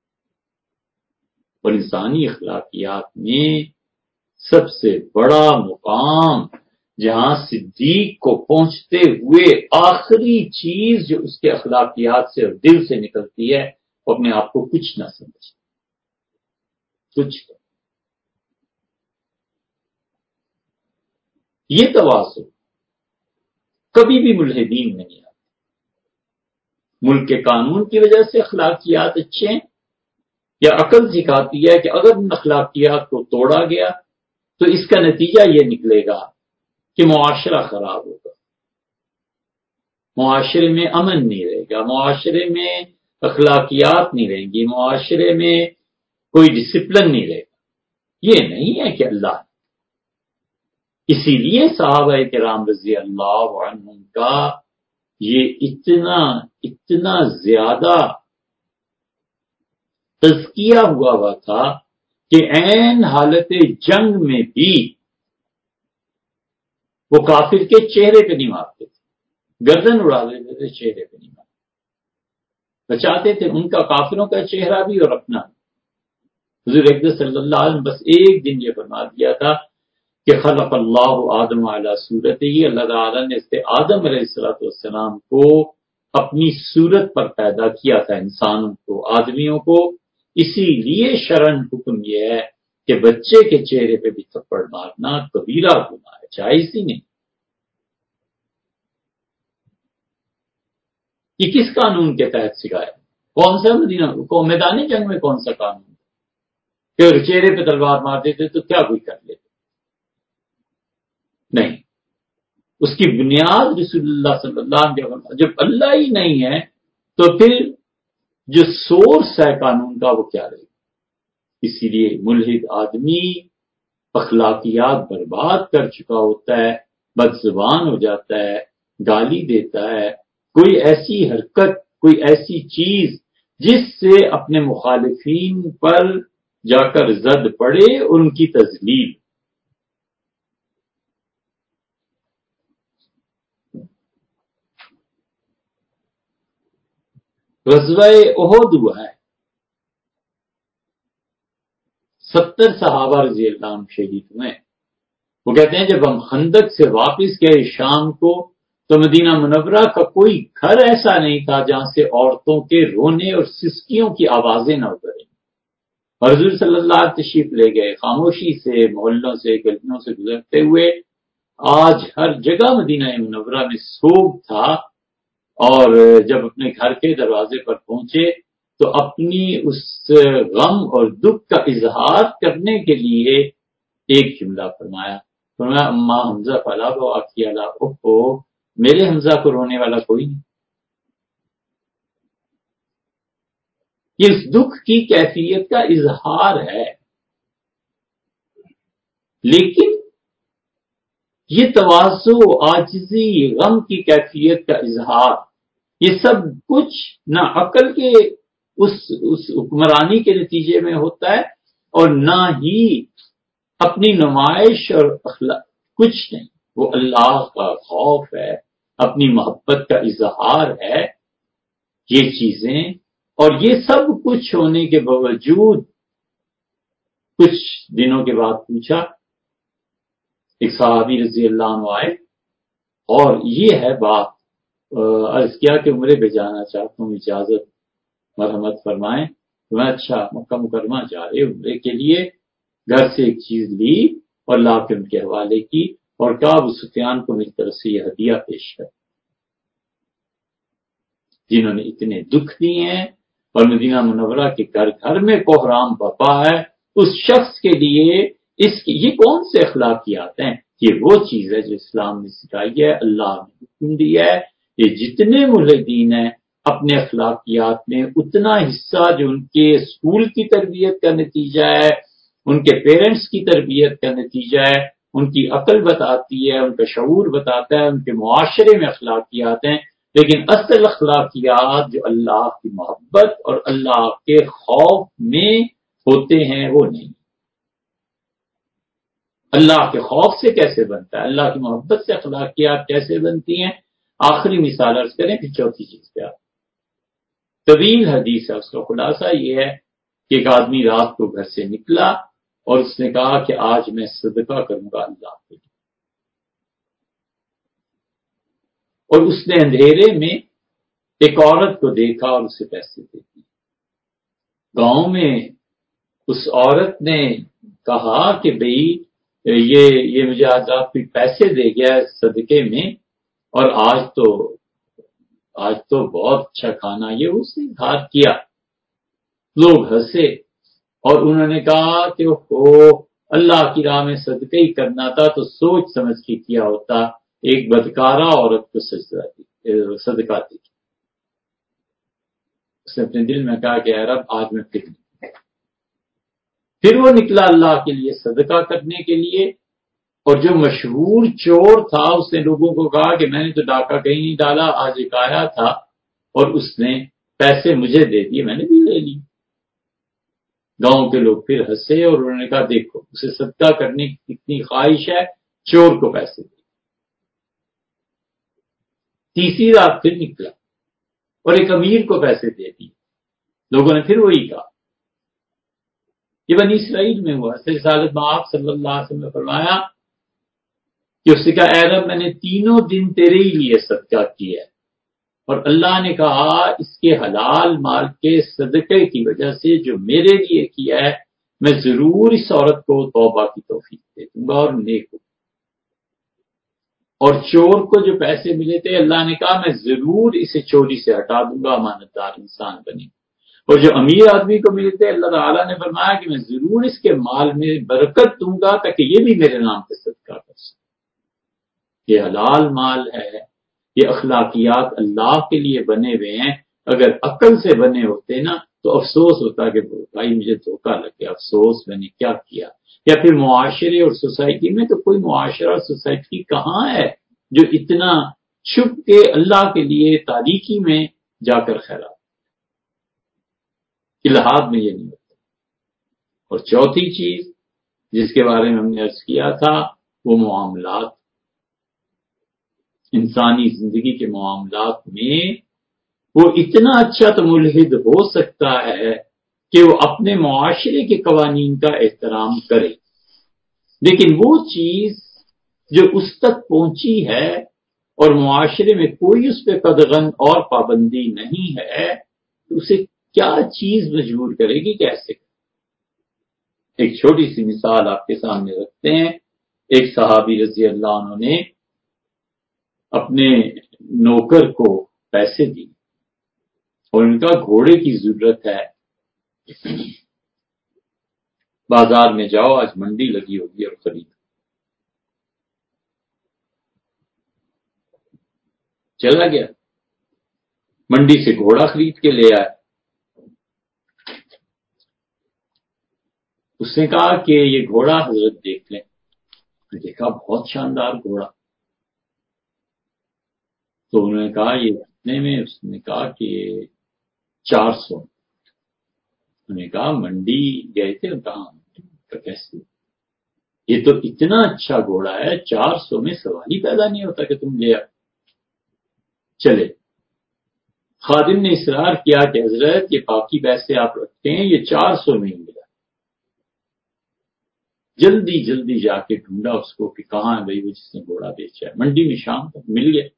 اور انسانی اخلاقیات میں سب سے بڑا مقام جہاں صدیق کو پہنچتے ہوئے آخری چیز جو اس کے اخلاقیات سے اور دل سے نکلتی ہے وہ اپنے آپ کو کچھ نہ سمجھ، کچھ. یہ تواضع کبھی بھی ملحدین میں نہیں آتا. ملک کے قانون کی وجہ سے اخلاقیات اچھے ہیں، یا عقل سکھاتی ہے کہ اگر ان اخلاقیات کو توڑا گیا تو اس کا نتیجہ یہ نکلے گا کہ معاشرہ خراب ہوگا، معاشرے میں امن نہیں رہے گا، معاشرے میں اخلاقیات نہیں رہیں گی، معاشرے میں کوئی ڈسپلن نہیں رہے گا. یہ نہیں ہے کہ اللہ. اسی لیے صحابہ کرام رضی اللہ عنہم کا یہ اتنا زیادہ تزکیہ ہوا تھا کہ عین حالت جنگ میں بھی وہ کافر کے چہرے پہ نہیں مارتے تھے، گردن اڑا دیتے تھے، چہرے پہ نہیں مارتے، بچاتے تھے ان کا کافروں کا چہرہ بھی اور اپنا. حضور اکرم صلی اللہ علیہ وسلم بس ایک دن یہ فرما دیا تھا کہ خلق اللہ آدم علی صورتہ، اللہ تعالیٰ نے آدم علیہ السلام کو اپنی صورت پر پیدا کیا تھا، انسانوں کو، آدمیوں کو. اسی لیے شرعاً حکم یہ ہے کہ بچے کے چہرے پہ بھی تھپڑ مارنا کبیرہ گناہ ہے، جائز ہی نہیں. یہ کس قانون کے تحت سکھایا؟ کون سا مدینہ کو میدان جنگ میں کون سا قانون کہ اگر چہرے پہ تلوار مار دیتے تو کیا کوئی کر لیتے؟ نہیں. اس کی بنیاد رسول اللہ صلی اللہ علیہ وسلم. جب اللہ ہی نہیں ہے تو پھر جو سورس ہے قانون کا وہ کیا رہے گا؟ اسی لیے ملحد آدمی اخلاقیات برباد کر چکا ہوتا ہے، بد زبان ہو جاتا ہے، گالی دیتا ہے. کوئی ایسی حرکت، کوئی ایسی چیز جس سے اپنے مخالفین پر جا کر زد پڑے اور ان کی تذلیل. غزوہ احد ہوا ہے، 70 صحابہ رضی اللہ عنہ شہید ہوئے. وہ کہتے ہیں جب ہم خندق سے واپس گئے شام کو تو مدینہ منورہ کا کوئی گھر ایسا نہیں تھا جہاں سے عورتوں کے رونے اور سسکیوں کی آوازیں نہ اتریں. اور حضور صلی اللہ علیہ وسلم تشریف لے گئے، خاموشی سے، محلوں سے، گلیوں سے گزرتے ہوئے. آج ہر جگہ مدینہ منورہ میں سوگ تھا، اور جب اپنے گھر کے دروازے پر پہنچے تو اپنی اس غم اور دکھ کا اظہار کرنے کے لیے ایک جملہ فرمایا اما حمزہ فلا و آخی اللہ، اوہو میرے حمزہ کو رونے والا کوئی نہیں. یہ اس دکھ کی کیفیت کا اظہار ہے. لیکن یہ تواضع، عاجزی، غم کی کیفیت کا اظہار، یہ سب کچھ نہ عقل کے اس حکمرانی کے نتیجے میں ہوتا ہے اور نہ ہی اپنی نمائش اور اخلاق، کچھ نہیں. وہ اللہ کا خوف ہے، اپنی محبت کا اظہار ہے یہ چیزیں. اور یہ سب کچھ ہونے کے باوجود کچھ دنوں کے بعد پوچھا، ایک صحابی رضی اللہ عنہ آئے اور یہ ہے بات، عرض کیا کہ عمرے پہ جانا چاہتا ہوں، اجازت مرحمت فرمائیں. میں اچھا مکہ مکرمہ جا رہے عمرے کے لیے. گھر سے ایک چیز لی اور لا کے ان کے حوالے کی اور کہا ابو سفیان کو میری طرف سے یہ ہدیہ پیش کر، جنہوں نے اتنے دکھ دیے ہیں اور مدینہ منورہ کے گھر گھر میں کوحرام برپا ہے. اس شخص کے لیے یہ کون سے اخلاقیات ہیں؟ یہ وہ چیز ہے جو اسلام نے سکھائی ہے، اللہ نے حکم دیا ہے. یہ جتنے ملحدین ہیں اپنے اخلاقیات میں اتنا حصہ جو ان کے اسکول کی تربیت کا نتیجہ ہے ان کے پیرنٹس کی تربیت کا نتیجہ ہے، ان کی عقل بتاتی ہے، ان کا شعور بتاتا ہے، ان کے معاشرے میں اخلاقیات ہیں، لیکن اصل اخلاقیات جو اللہ کی محبت اور اللہ کے خوف میں ہوتے ہیں وہ نہیں۔ اللہ کے خوف سے کیسے بنتا ہے، اللہ کی محبت سے اخلاقیات کیسے بنتی ہیں؟ آخری مثال عرض کریں پھر چوتھی چیز پہ آپ۔ طویل حدیث ہے، اس کا خلاصہ یہ ہے کہ ایک آدمی رات کو گھر سے نکلا اور اس نے کہا کہ آج میں صدقہ کروں گا اللہ کے لیے، اور اس نے اندھیرے میں ایک عورت کو دیکھا اور اسے پیسے دے دیے۔ گاؤں میں اس عورت نے کہا کہ بھئی یہ مجھے آج آپ کو پیسے دے گیا صدقے میں، اور آج تو بہت اچھا کھانا، یہ اس نے اظہار کیا۔ لوگ ہنسے اور انہوں نے کہا کہ اللہ کی راہ میں صدقہ ہی کرنا تھا تو سوچ سمجھ کے کیا ہوتا، ایک بدکارہ عورت کو صدقہ دی۔ اس نے اپنے دل میں کہا کہ اے رب آج میں پھر وہ نکلا اللہ کے لیے صدقہ کرنے کے لیے، اور جو مشہور چور تھا اس نے لوگوں کو کہا کہ میں نے تو ڈاکہ کہیں نہیں ڈالا، آج ایک آیا تھا اور اس نے پیسے مجھے دے دیے، میں نے بھی لے لی۔ گاؤں کے لوگ پھر ہنسے اور انہوں نے کہا دیکھو اسے صدقہ کرنے کی کتنی خواہش ہے، چور کو پیسے دے۔ تیسری رات پھر نکلا اور ایک امیر کو پیسے دے دیے، لوگوں نے پھر وہی کہا۔ یہ بنی اسرائیل میں ہوا۔ رسالت مآب صلی اللہ علیہ وسلم نے فرمایا کہ اس نے کہا اے رب میں نے تینوں دن تیرے ہی لیے صدقہ کیا ہے، اور اللہ نے کہا اس کے حلال مال کے صدقے کی وجہ سے جو میرے لیے کیا ہے میں ضرور اس عورت کو توبہ کی توفیق دے دوں گا اور نیک ہوں۔ اور چور کو جو پیسے ملے تھے اللہ نے کہا میں ضرور اسے چوری سے ہٹا دوں گا، امانت دار انسان بنے گا۔ اور جو امیر آدمی کو ملے تھے اللہ تعالیٰ نے فرمایا کہ میں ضرور اس کے مال میں برکت دوں گا تاکہ یہ بھی میرے نام پہ صدقہ کر سکے۔ یہ حلال مال ہے، یہ اخلاقیات اللہ کے لیے بنے ہوئے ہیں۔ اگر عقل سے بنے ہوتے نا تو افسوس ہوتا کہ بھائی مجھے دھوکہ لگ گیا، افسوس میں نے کیا کیا۔ یا پھر معاشرے اور سوسائٹی میں تو کوئی معاشرہ اور سوسائٹی کہاں ہے جو اتنا چھپ کے اللہ کے لیے تاریکی میں جا کر خیرات، الہاد میں یہ نہیں ہوتا۔ اور چوتھی چیز جس کے بارے میں ہم نے عرض کیا تھا وہ معاملات، انسانی زندگی کے معاملات میں وہ اتنا اچھا تو ملحد ہو سکتا ہے کہ وہ اپنے معاشرے کے قوانین کا احترام کرے، لیکن وہ چیز جو اس تک پہنچی ہے اور معاشرے میں کوئی اس پہ قدغن اور پابندی نہیں ہے تو اسے کیا چیز مجبور کرے گی کیسے؟ ایک چھوٹی سی مثال آپ کے سامنے رکھتے ہیں۔ ایک صحابی رضی اللہ عنہ نے اپنے نوکر کو پیسے دی اور ان کا گھوڑے کی ضرورت ہے، بازار میں جاؤ آج منڈی لگی ہوگی اور خرید۔ چلا گیا منڈی سے گھوڑا خرید کے لے آیا۔ اس نے کہا کہ یہ گھوڑا حضرت دیکھ لیں۔ دیکھا بہت شاندار گھوڑا، تو انہوں نے کہا یہ کتنے میں؟ اس نے کہا کہ 400۔ انہوں نے کہا منڈی گئے تھے؟ کہاں کیسے؟ یہ تو اتنا اچھا گھوڑا ہے 400 میں سوال ہی پیدا نہیں ہوتا کہ تم لے آؤ۔ چلے خادم نے اصرار کیا کہ حضرت یہ باقی پیسے آپ رکھتے ہیں، یہ 400 میں ہی ملا۔ جلدی جلدی جا کے ڈھونڈا اس کو کہ کہاں ہے بھائی وہ جس نے گھوڑا بیچا ہے۔ منڈی میں شام تک مل گیا۔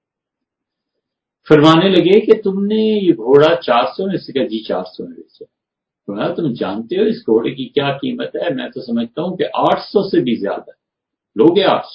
فرمانے لگے کہ تم نے یہ گھوڑا 400 میں؟ اس سے کہا جی 400 میں بیچا۔ فرمایا تم جانتے ہو اس گھوڑے کی کیا قیمت ہے؟ میں تو سمجھتا ہوں کہ 800 سے بھی زیادہ ہے، لوگے 800؟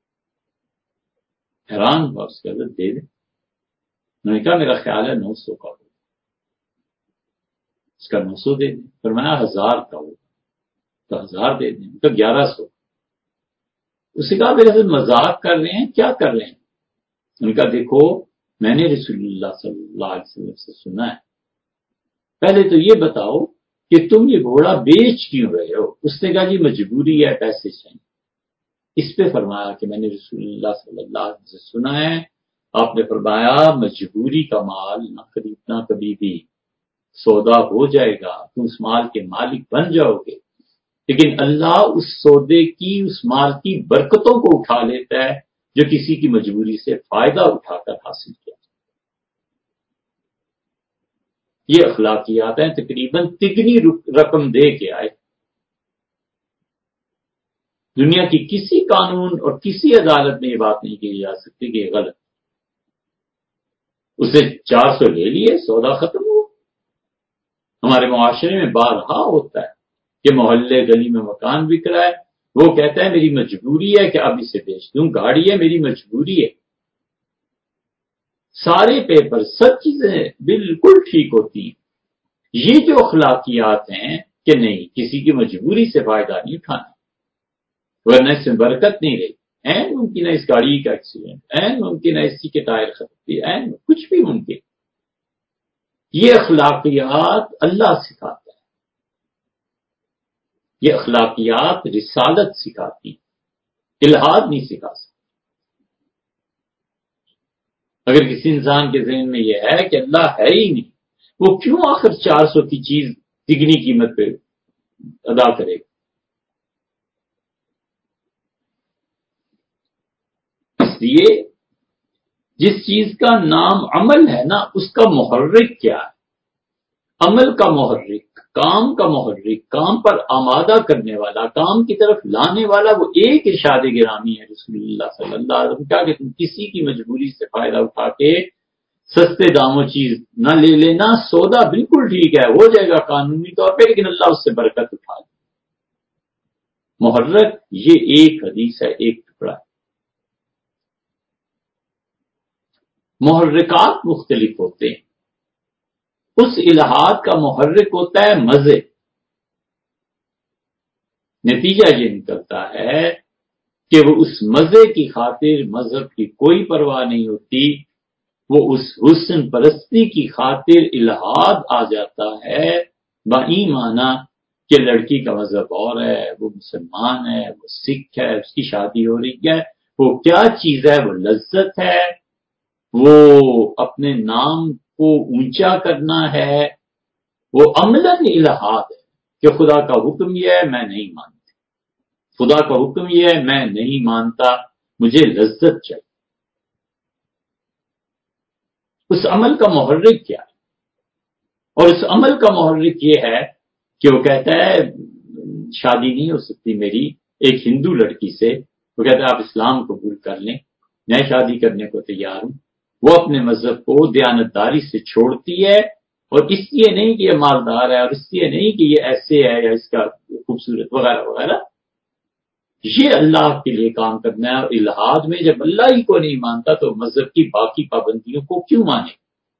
حیران ہوا۔ اس کے حضرت دے دیں؟ انہوں نے کہا میرا خیال ہے 900 کا ہوگا۔ اس کا 900 دے دیں۔ فرمایا 1000 کا ہوگا، تو 1000 دے دیں۔ تو 1100۔ اس نے کہا میرے سے مذاق کر رہے ہیں، کیا کر رہے ہیں؟ ان کا دیکھو میں نے رسول اللہ صلی اللہ علیہ وسلم سے سنا ہے، پہلے تو یہ بتاؤ کہ تم یہ گھوڑا بیچ کیوں رہے ہو؟ اس نے کہا جی مجبوری ہے، پیسے چاہیے۔ اس پہ فرمایا کہ میں نے رسول اللہ صلی اللہ علیہ وسلم سے سنا ہے، آپ نے فرمایا مجبوری کا مال نہ خریدنا کبھی بھی، سودا ہو جائے گا، تم اس مال کے مالک بن جاؤ گے، لیکن اللہ اس سودے کی، اس مال کی برکتوں کو اٹھا لیتا ہے جو کسی کی مجبوری سے فائدہ اٹھا کر حاصل کیا۔ یہ اخلاقیات ہیں، تقریباً تگنی رقم دے کے آئے۔ دنیا کی کسی قانون اور کسی عدالت میں یہ بات نہیں کہی جا سکتی کہ یہ غلط، اسے 400 لے لیے، سودا ختم ہو۔ ہمارے معاشرے میں بارہا ہوتا ہے کہ محلے گلی میں مکان بک رہا ہے، وہ کہتا ہے میری مجبوری ہے کہ اب اسے بیچ دوں، گاڑی ہے میری مجبوری ہے۔ سارے پیپر سب چیزیں بالکل ٹھیک ہوتی ہیں۔ یہ جو اخلاقیات ہیں کہ نہیں، کسی کی مجبوری سے فائدہ نہیں اٹھانا، ورنہ اس میں برکت نہیں رہی، این ممکن ہے اس گاڑی کا ایکسیڈنٹ، این ممکن ہے اسی کے ٹائر ختم، این کچھ بھی ممکن۔ یہ اخلاقیات اللہ سکھاتا ہے، یہ اخلاقیات رسالت سکھاتی، الہاد نہیں سکھا سکتی۔ اگر کسی انسان کے ذہن میں یہ ہے کہ اللہ ہے ہی نہیں، وہ کیوں آخر 400 کی چیز تگنی قیمت پہ ادا کرے گا؟ اس لیے جس چیز کا نام عمل ہے نا، اس کا محرک کیا ہے؟ عمل کا محرک، کام کا محرک، کام پر آمادہ کرنے والا، کام کی طرف لانے والا وہ ایک ارشاد گرامی ہے رسول اللہ صلی اللہ علیہ وسلم کا کہ تم کسی کی مجبوری سے فائدہ اٹھا کے سستے داموں چیز نہ لے لینا، سودا بالکل ٹھیک ہے، ہو جائے گا قانونی طور پہ، لیکن اللہ اس سے برکت اٹھا لے۔ محرک یہ ایک حدیث ہے، ایک ٹکڑا ہے۔ محرکات مختلف ہوتے ہیں، اس الہاد کا محرک ہوتا ہے مزے۔ نتیجہ یہ نکلتا ہے کہ وہ اس مزے کی خاطر مذہب کی کوئی پرواہ نہیں ہوتی، وہ اس حسن پرستی کی خاطر الہاد آ جاتا ہے، بایمانہ کہ لڑکی کا مذہب اور ہے، وہ مسلمان ہے، وہ سکھ ہے، اس کی شادی ہو رہی ہے، وہ کیا چیز ہے؟ وہ لذت ہے، وہ اپنے نام کو اونچا کرنا ہے، وہ عملاً الہاد ہے کہ خدا کا حکم یہ ہے میں نہیں مانتا، خدا کا حکم یہ ہے میں نہیں مانتا، مجھے لذت چاہیے۔ اس عمل کا محرک کیا ہے؟ اور اس عمل کا محرک یہ ہے کہ وہ کہتا ہے شادی نہیں ہو سکتی میری ایک ہندو لڑکی سے، وہ کہتا ہے آپ اسلام قبول کر لیں، میں شادی کرنے کو تیار ہوں۔ وہ اپنے مذہب کو دیانتداری سے چھوڑتی ہے، اور اس لیے نہیں کہ یہ مالدار ہے، اور اس لیے نہیں کہ یہ ایسے ہے یا اس کا خوبصورت وغیرہ وغیرہ۔ یہ اللہ کے لیے کام کرنا ہے، اور الہاد میں جب اللہ ہی کو نہیں مانتا تو مذہب کی باقی پابندیوں کو کیوں مانے؟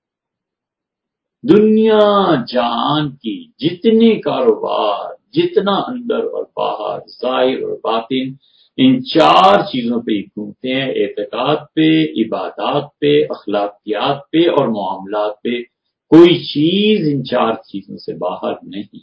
دنیا جہان کی جتنے کاروبار، جتنا اندر اور باہر، ظاہر اور باطن، ان 4 چیزوں پہ ہی گھومتے ہیں، اعتقاد پہ، عبادات پہ، اخلاقیات پہ اور معاملات پہ۔ کوئی چیز ان 4 چیزوں سے باہر نہیں۔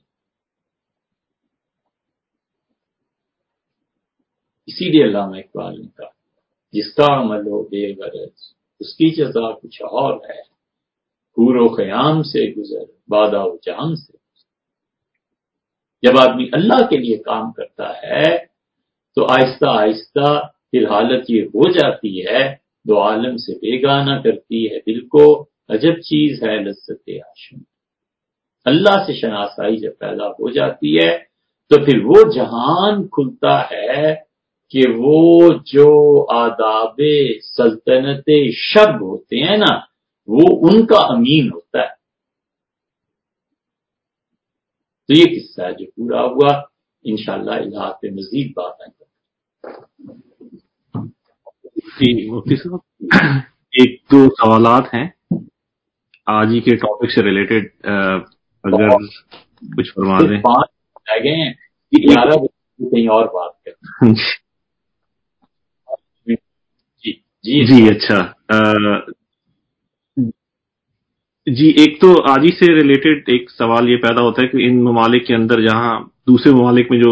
اسی لیے علامہ اقبال نے کہا جس کا عمل ہو بے غرض اس کی جزا کچھ اور ہے، حور و خیام سے گزر بادہ و جام سے۔ جب آدمی اللہ کے لیے کام کرتا ہے تو آہستہ آہستہ پھر حالت یہ ہو جاتی ہے، دو عالم سے بیگانہ کرتی ہے دل کو، عجب چیز ہے لذت عاشق۔ اللہ سے شناسائی جب پیدا ہو جاتی ہے تو پھر وہ جہان کھلتا ہے کہ وہ جو آداب سلطنت شب ہوتے ہیں نا، وہ ان کا امین ہوتا ہے۔ تو یہ قصہ ہے جو پورا ہوا، انشاءاللہ الہاد پہ مزید بات آئیں گے۔ جی مفتی صاحب، ایک دو سوالات ہیں آج ہی کے ٹاپک سے ریلیٹڈ، اگر کچھ فرما دیں۔ 5 رہ گئے ہیں، 11 بجے کہیں اور بات کریں۔ جی اچھا، جی، ایک تو آج ہی سے ریلیٹڈ ایک سوال یہ پیدا ہوتا ہے کہ ان ممالک کے اندر جہاں دوسرے ممالک میں جو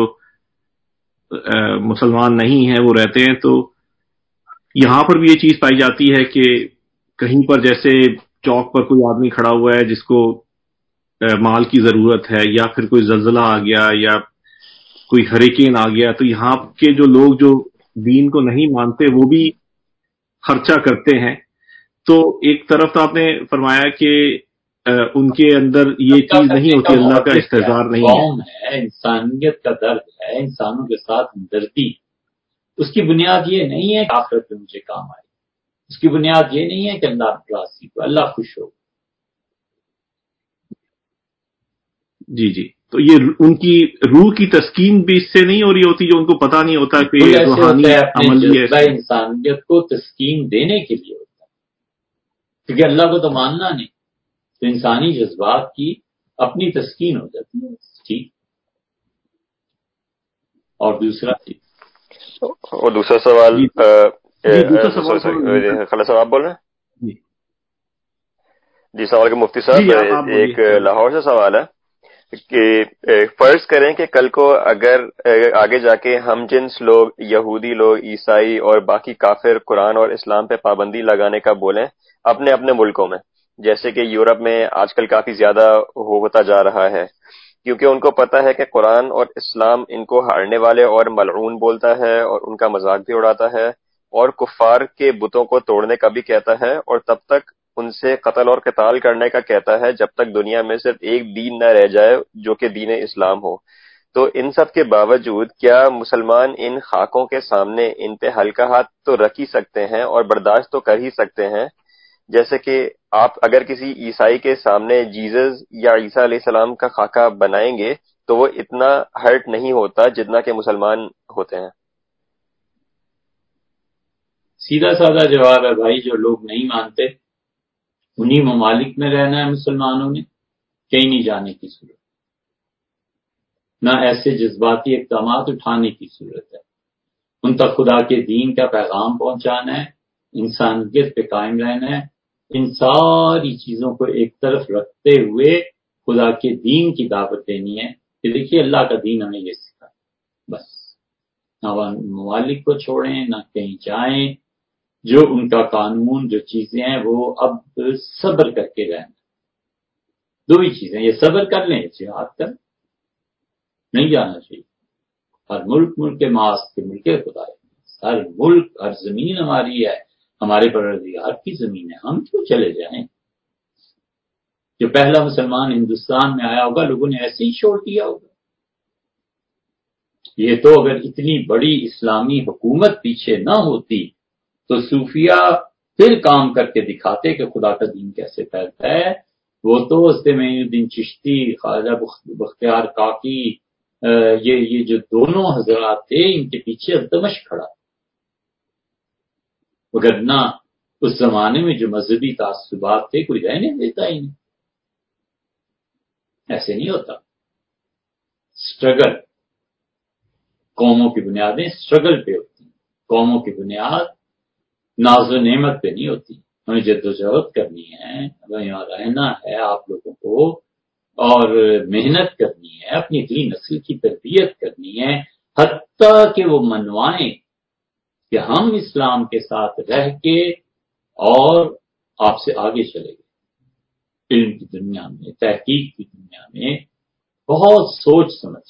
مسلمان نہیں ہیں وہ رہتے ہیں، تو یہاں پر بھی یہ چیز پائی جاتی ہے کہ کہیں پر جیسے چوک پر کوئی آدمی کھڑا ہوا ہے جس کو مال کی ضرورت ہے، یا پھر کوئی زلزلہ آ گیا یا کوئی ہریکین آ گیا، تو یہاں کے جو لوگ جو دین کو نہیں مانتے وہ بھی خرچہ کرتے ہیں. تو ایک طرف تو آپ نے فرمایا کہ ان کے اندر یہ خرچہ چیز نہیں کرنے کا ہوتی، اللہ کا موقف ہے، استحضار نہیں ہے. قوم ہے، انسانیت کا درد ہے، انسانوں کے ساتھ ہمدردی. اس کی بنیاد یہ نہیں ہے کہ آخرت میں مجھے کام آئے. اس کی بنیاد یہ نہیں ہے کہ اللہ راضی ہو، اللہ خوش ہو. جی جی، تو یہ ان کی روح کی تسکین بھی اس سے نہیں ہو رہی ہوتی، جو ان کو پتہ نہیں ہوتا کہ کوئی یہ ایسے ہوتا روحانی ہے اپنے عمل بھی ہے جذبہ اس میں. انسانیت کو تسکین دینے کے لیے ہوتا ہے، کیونکہ اللہ کو تو ماننا نہیں، تو انسانی جذبات کی اپنی تسکین ہو جاتی ہے. ٹھیک. اور دوسرا اور دوسرا سوال جی جی، دوسرا سوال تھوڑا لمبا ہے. خالد صاحب آپ بول رہے ہیں؟ جی جی السلام علیکم مفتی جی صاحب. جی، آپ بولیے، ایک چلو. لاہور سے سوال ہے کہ فرض کریں کہ کل کو اگر آگے جا کے ہم جنس لوگ، یہودی لوگ، عیسائی اور باقی کافر قرآن اور اسلام پہ پابندی لگانے کا بولیں اپنے اپنے ملکوں میں، جیسے کہ یورپ میں آج کل کافی زیادہ ہوتا جا رہا ہے، کیونکہ ان کو پتا ہے کہ قرآن اور اسلام ان کو ہارنے والے اور ملعون بولتا ہے اور ان کا مذاق بھی اڑاتا ہے اور کفار کے بتوں کو توڑنے کا بھی کہتا ہے، اور تب تک ان سے قتل اور قتال کرنے کا کہتا ہے جب تک دنیا میں صرف ایک دین نہ رہ جائے جو کہ دین اسلام ہو. تو ان سب کے باوجود کیا مسلمان ان خاکوں کے سامنے ان پہ ہلکا ہاتھ تو رکھ ہی سکتے ہیں اور برداشت تو کر ہی سکتے ہیں؟ جیسے کہ آپ اگر کسی عیسائی کے سامنے جیزس یا عیسیٰ علیہ السلام کا خاکہ بنائیں گے تو وہ اتنا ہرٹ نہیں ہوتا جتنا کہ مسلمان ہوتے ہیں. سیدھا سادہ جواب ہے بھائی، جو لوگ نہیں مانتے انہی ممالک میں رہنا ہے مسلمانوں نے، کہیں نہیں جانے کی صورت، نہ ایسے جذباتی اقدامات اٹھانے کی صورت ہے. ان تک خدا کے دین کا پیغام پہنچانا ہے، انسانیت پہ قائم رہنا ہے. ان ساری چیزوں کو ایک طرف رکھتے ہوئے خدا کے دین کی دعوت دینی ہے کہ دیکھیے اللہ کا دین ہمیں یہ سکھا. بس نہ ممالک کو چھوڑیں، نہ کہیں جائیں. جو ان کا قانون، جو چیزیں ہیں، وہ اب صبر کر کے رہنا. دو ہی چیزیں، یہ صبر کر لیں، جہاد کر لیں. نہیں جانا چاہیے. ہر ملک معاذ کے ملک خدا ہے. ہر ملک، ہر زمین ہماری ہے، ہمارے پروردگار کی زمین ہے. ہم کیوں چلے جائیں؟ جو پہلا مسلمان ہندوستان میں آیا ہوگا لوگوں نے ایسے ہی چھوڑ دیا ہوگا. یہ تو اگر اتنی بڑی اسلامی حکومت پیچھے نہ ہوتی تو صوفیہ پھر کام کر کے دکھاتے کہ خدا کا دین کیسے پھیلتا ہے. وہ تو حضرت معین الدین چشتی، خواجہ بختیار کاکی، یہ جو دونوں حضرات تھے، ان کے پیچھے التمش کھڑا. وگرنہ اس زمانے میں جو مذہبی تعصبات تھے کوئی رہنے دیتا ہی نہیں. ایسے نہیں ہوتا. اسٹرگل، قوموں کی بنیادیں اسٹرگل پہ ہوتی ہیں. قوموں کی بنیاد ناز و نعمت پہ نہیں ہوتی. ہمیں جدوجہد کرنی ہے، ہمیں یہاں رہنا ہے آپ لوگوں کو، اور محنت کرنی ہے، اپنی اگلی نسل کی تربیت کرنی ہے، حتیٰ کہ وہ منوائیں کہ ہم اسلام کے ساتھ رہ کے اور آپ سے آگے چلے گئے. علم کی دنیا میں، تحقیق کی دنیا میں بہت سوچ سمجھ.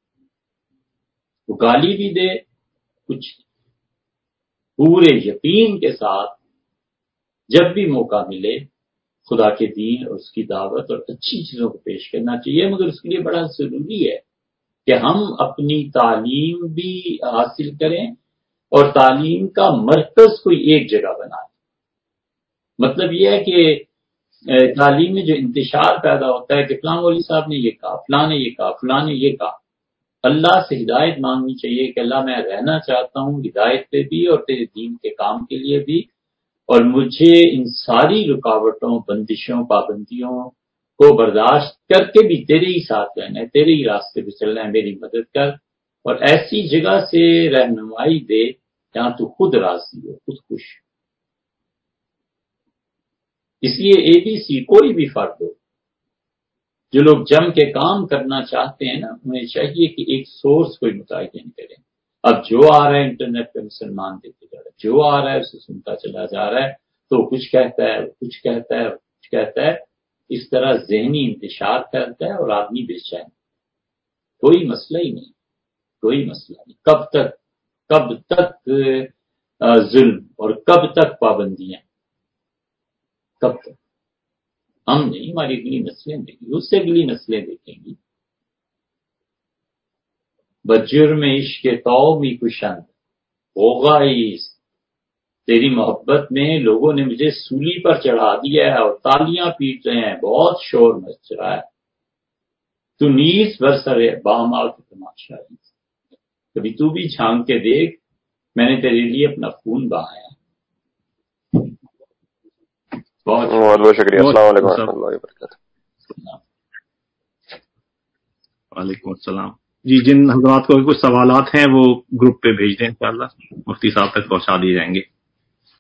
وہ گالی بھی دے کچھ پورے یقین کے ساتھ جب بھی موقع ملے خدا کے دین اور اس کی دعوت اور اچھی چیزوں کو پیش کرنا چاہیے. مگر اس کے لیے بڑا ضروری ہے کہ ہم اپنی تعلیم بھی حاصل کریں اور تعلیم کا مرکز کوئی ایک جگہ بنائیں. مطلب یہ ہے کہ تعلیم میں جو انتشار پیدا ہوتا ہے کہ فلاں مولوی صاحب نے یہ کہا، فلاں نے یہ کہا، فلاں نے یہ کہا. اللہ سے ہدایت مانگنی چاہیے کہ اللہ میں رہنا چاہتا ہوں ہدایت پہ بھی اور تیرے دین کے کام کے لیے بھی، اور مجھے ان ساری رکاوٹوں، بندشوں، پابندیوں کو برداشت کر کے بھی تیرے ہی ساتھ رہنا ہے، تیرے ہی راستے پہ چلنا ہے. میری مدد کر اور ایسی جگہ سے رہنمائی دے جہاں تو خود راضی ہو، خود خوش. اس لیے ABC کوئی بھی فرد ہو، جو لوگ جم کے کام کرنا چاہتے ہیں نا، انہیں چاہیے کہ ایک سورس کوئی متعین کریں۔ اب جو آ رہا ہے انٹرنیٹ پہ مسلمان دیکھتے جا رہا ہے، جو آ رہا ہے اسے سنتا چلا جا رہا ہے، تو کچھ کہتا ہے، کچھ کہتا ہے، کچھ کہتا ہے، اس طرح ذہنی انتشار پھیلتا ہے اور آدمی بے چین۔ کوئی مسئلہ ہی نہیں، کوئی مسئلہ نہیں۔ کب تک ظلم اور کب تک پابندیاں، کب تک؟ ہم نہیں، ہماری اگلی نسلیں دیکھیں گی، اس سے اگلی نسلیں دیکھیں گی۔ بجرم عشق تومی کشند ہوگا اس، تیری محبت میں لوگوں نے مجھے سولی پر چڑھا دیا ہے اور تالیاں پیٹ رہے ہیں، بہت شور مچ رہا ہے، تو نیز برسر باما کی تماشا ہے، کبھی تو بھی جھانک کے دیکھ، میں نے تیرے لیے اپنا خون بہایا۔ بہت بہت شکریہ۔ السلام علیکم و رحمۃ اللہ وبرکاتہ۔ وعلیکم السلام۔ جی، جن حضرات کو کچھ سوالات ہیں وہ گروپ پہ بھیج دیں، انشاءاللہ مفتی صاحب تک پہنچا دیے جائیں گے۔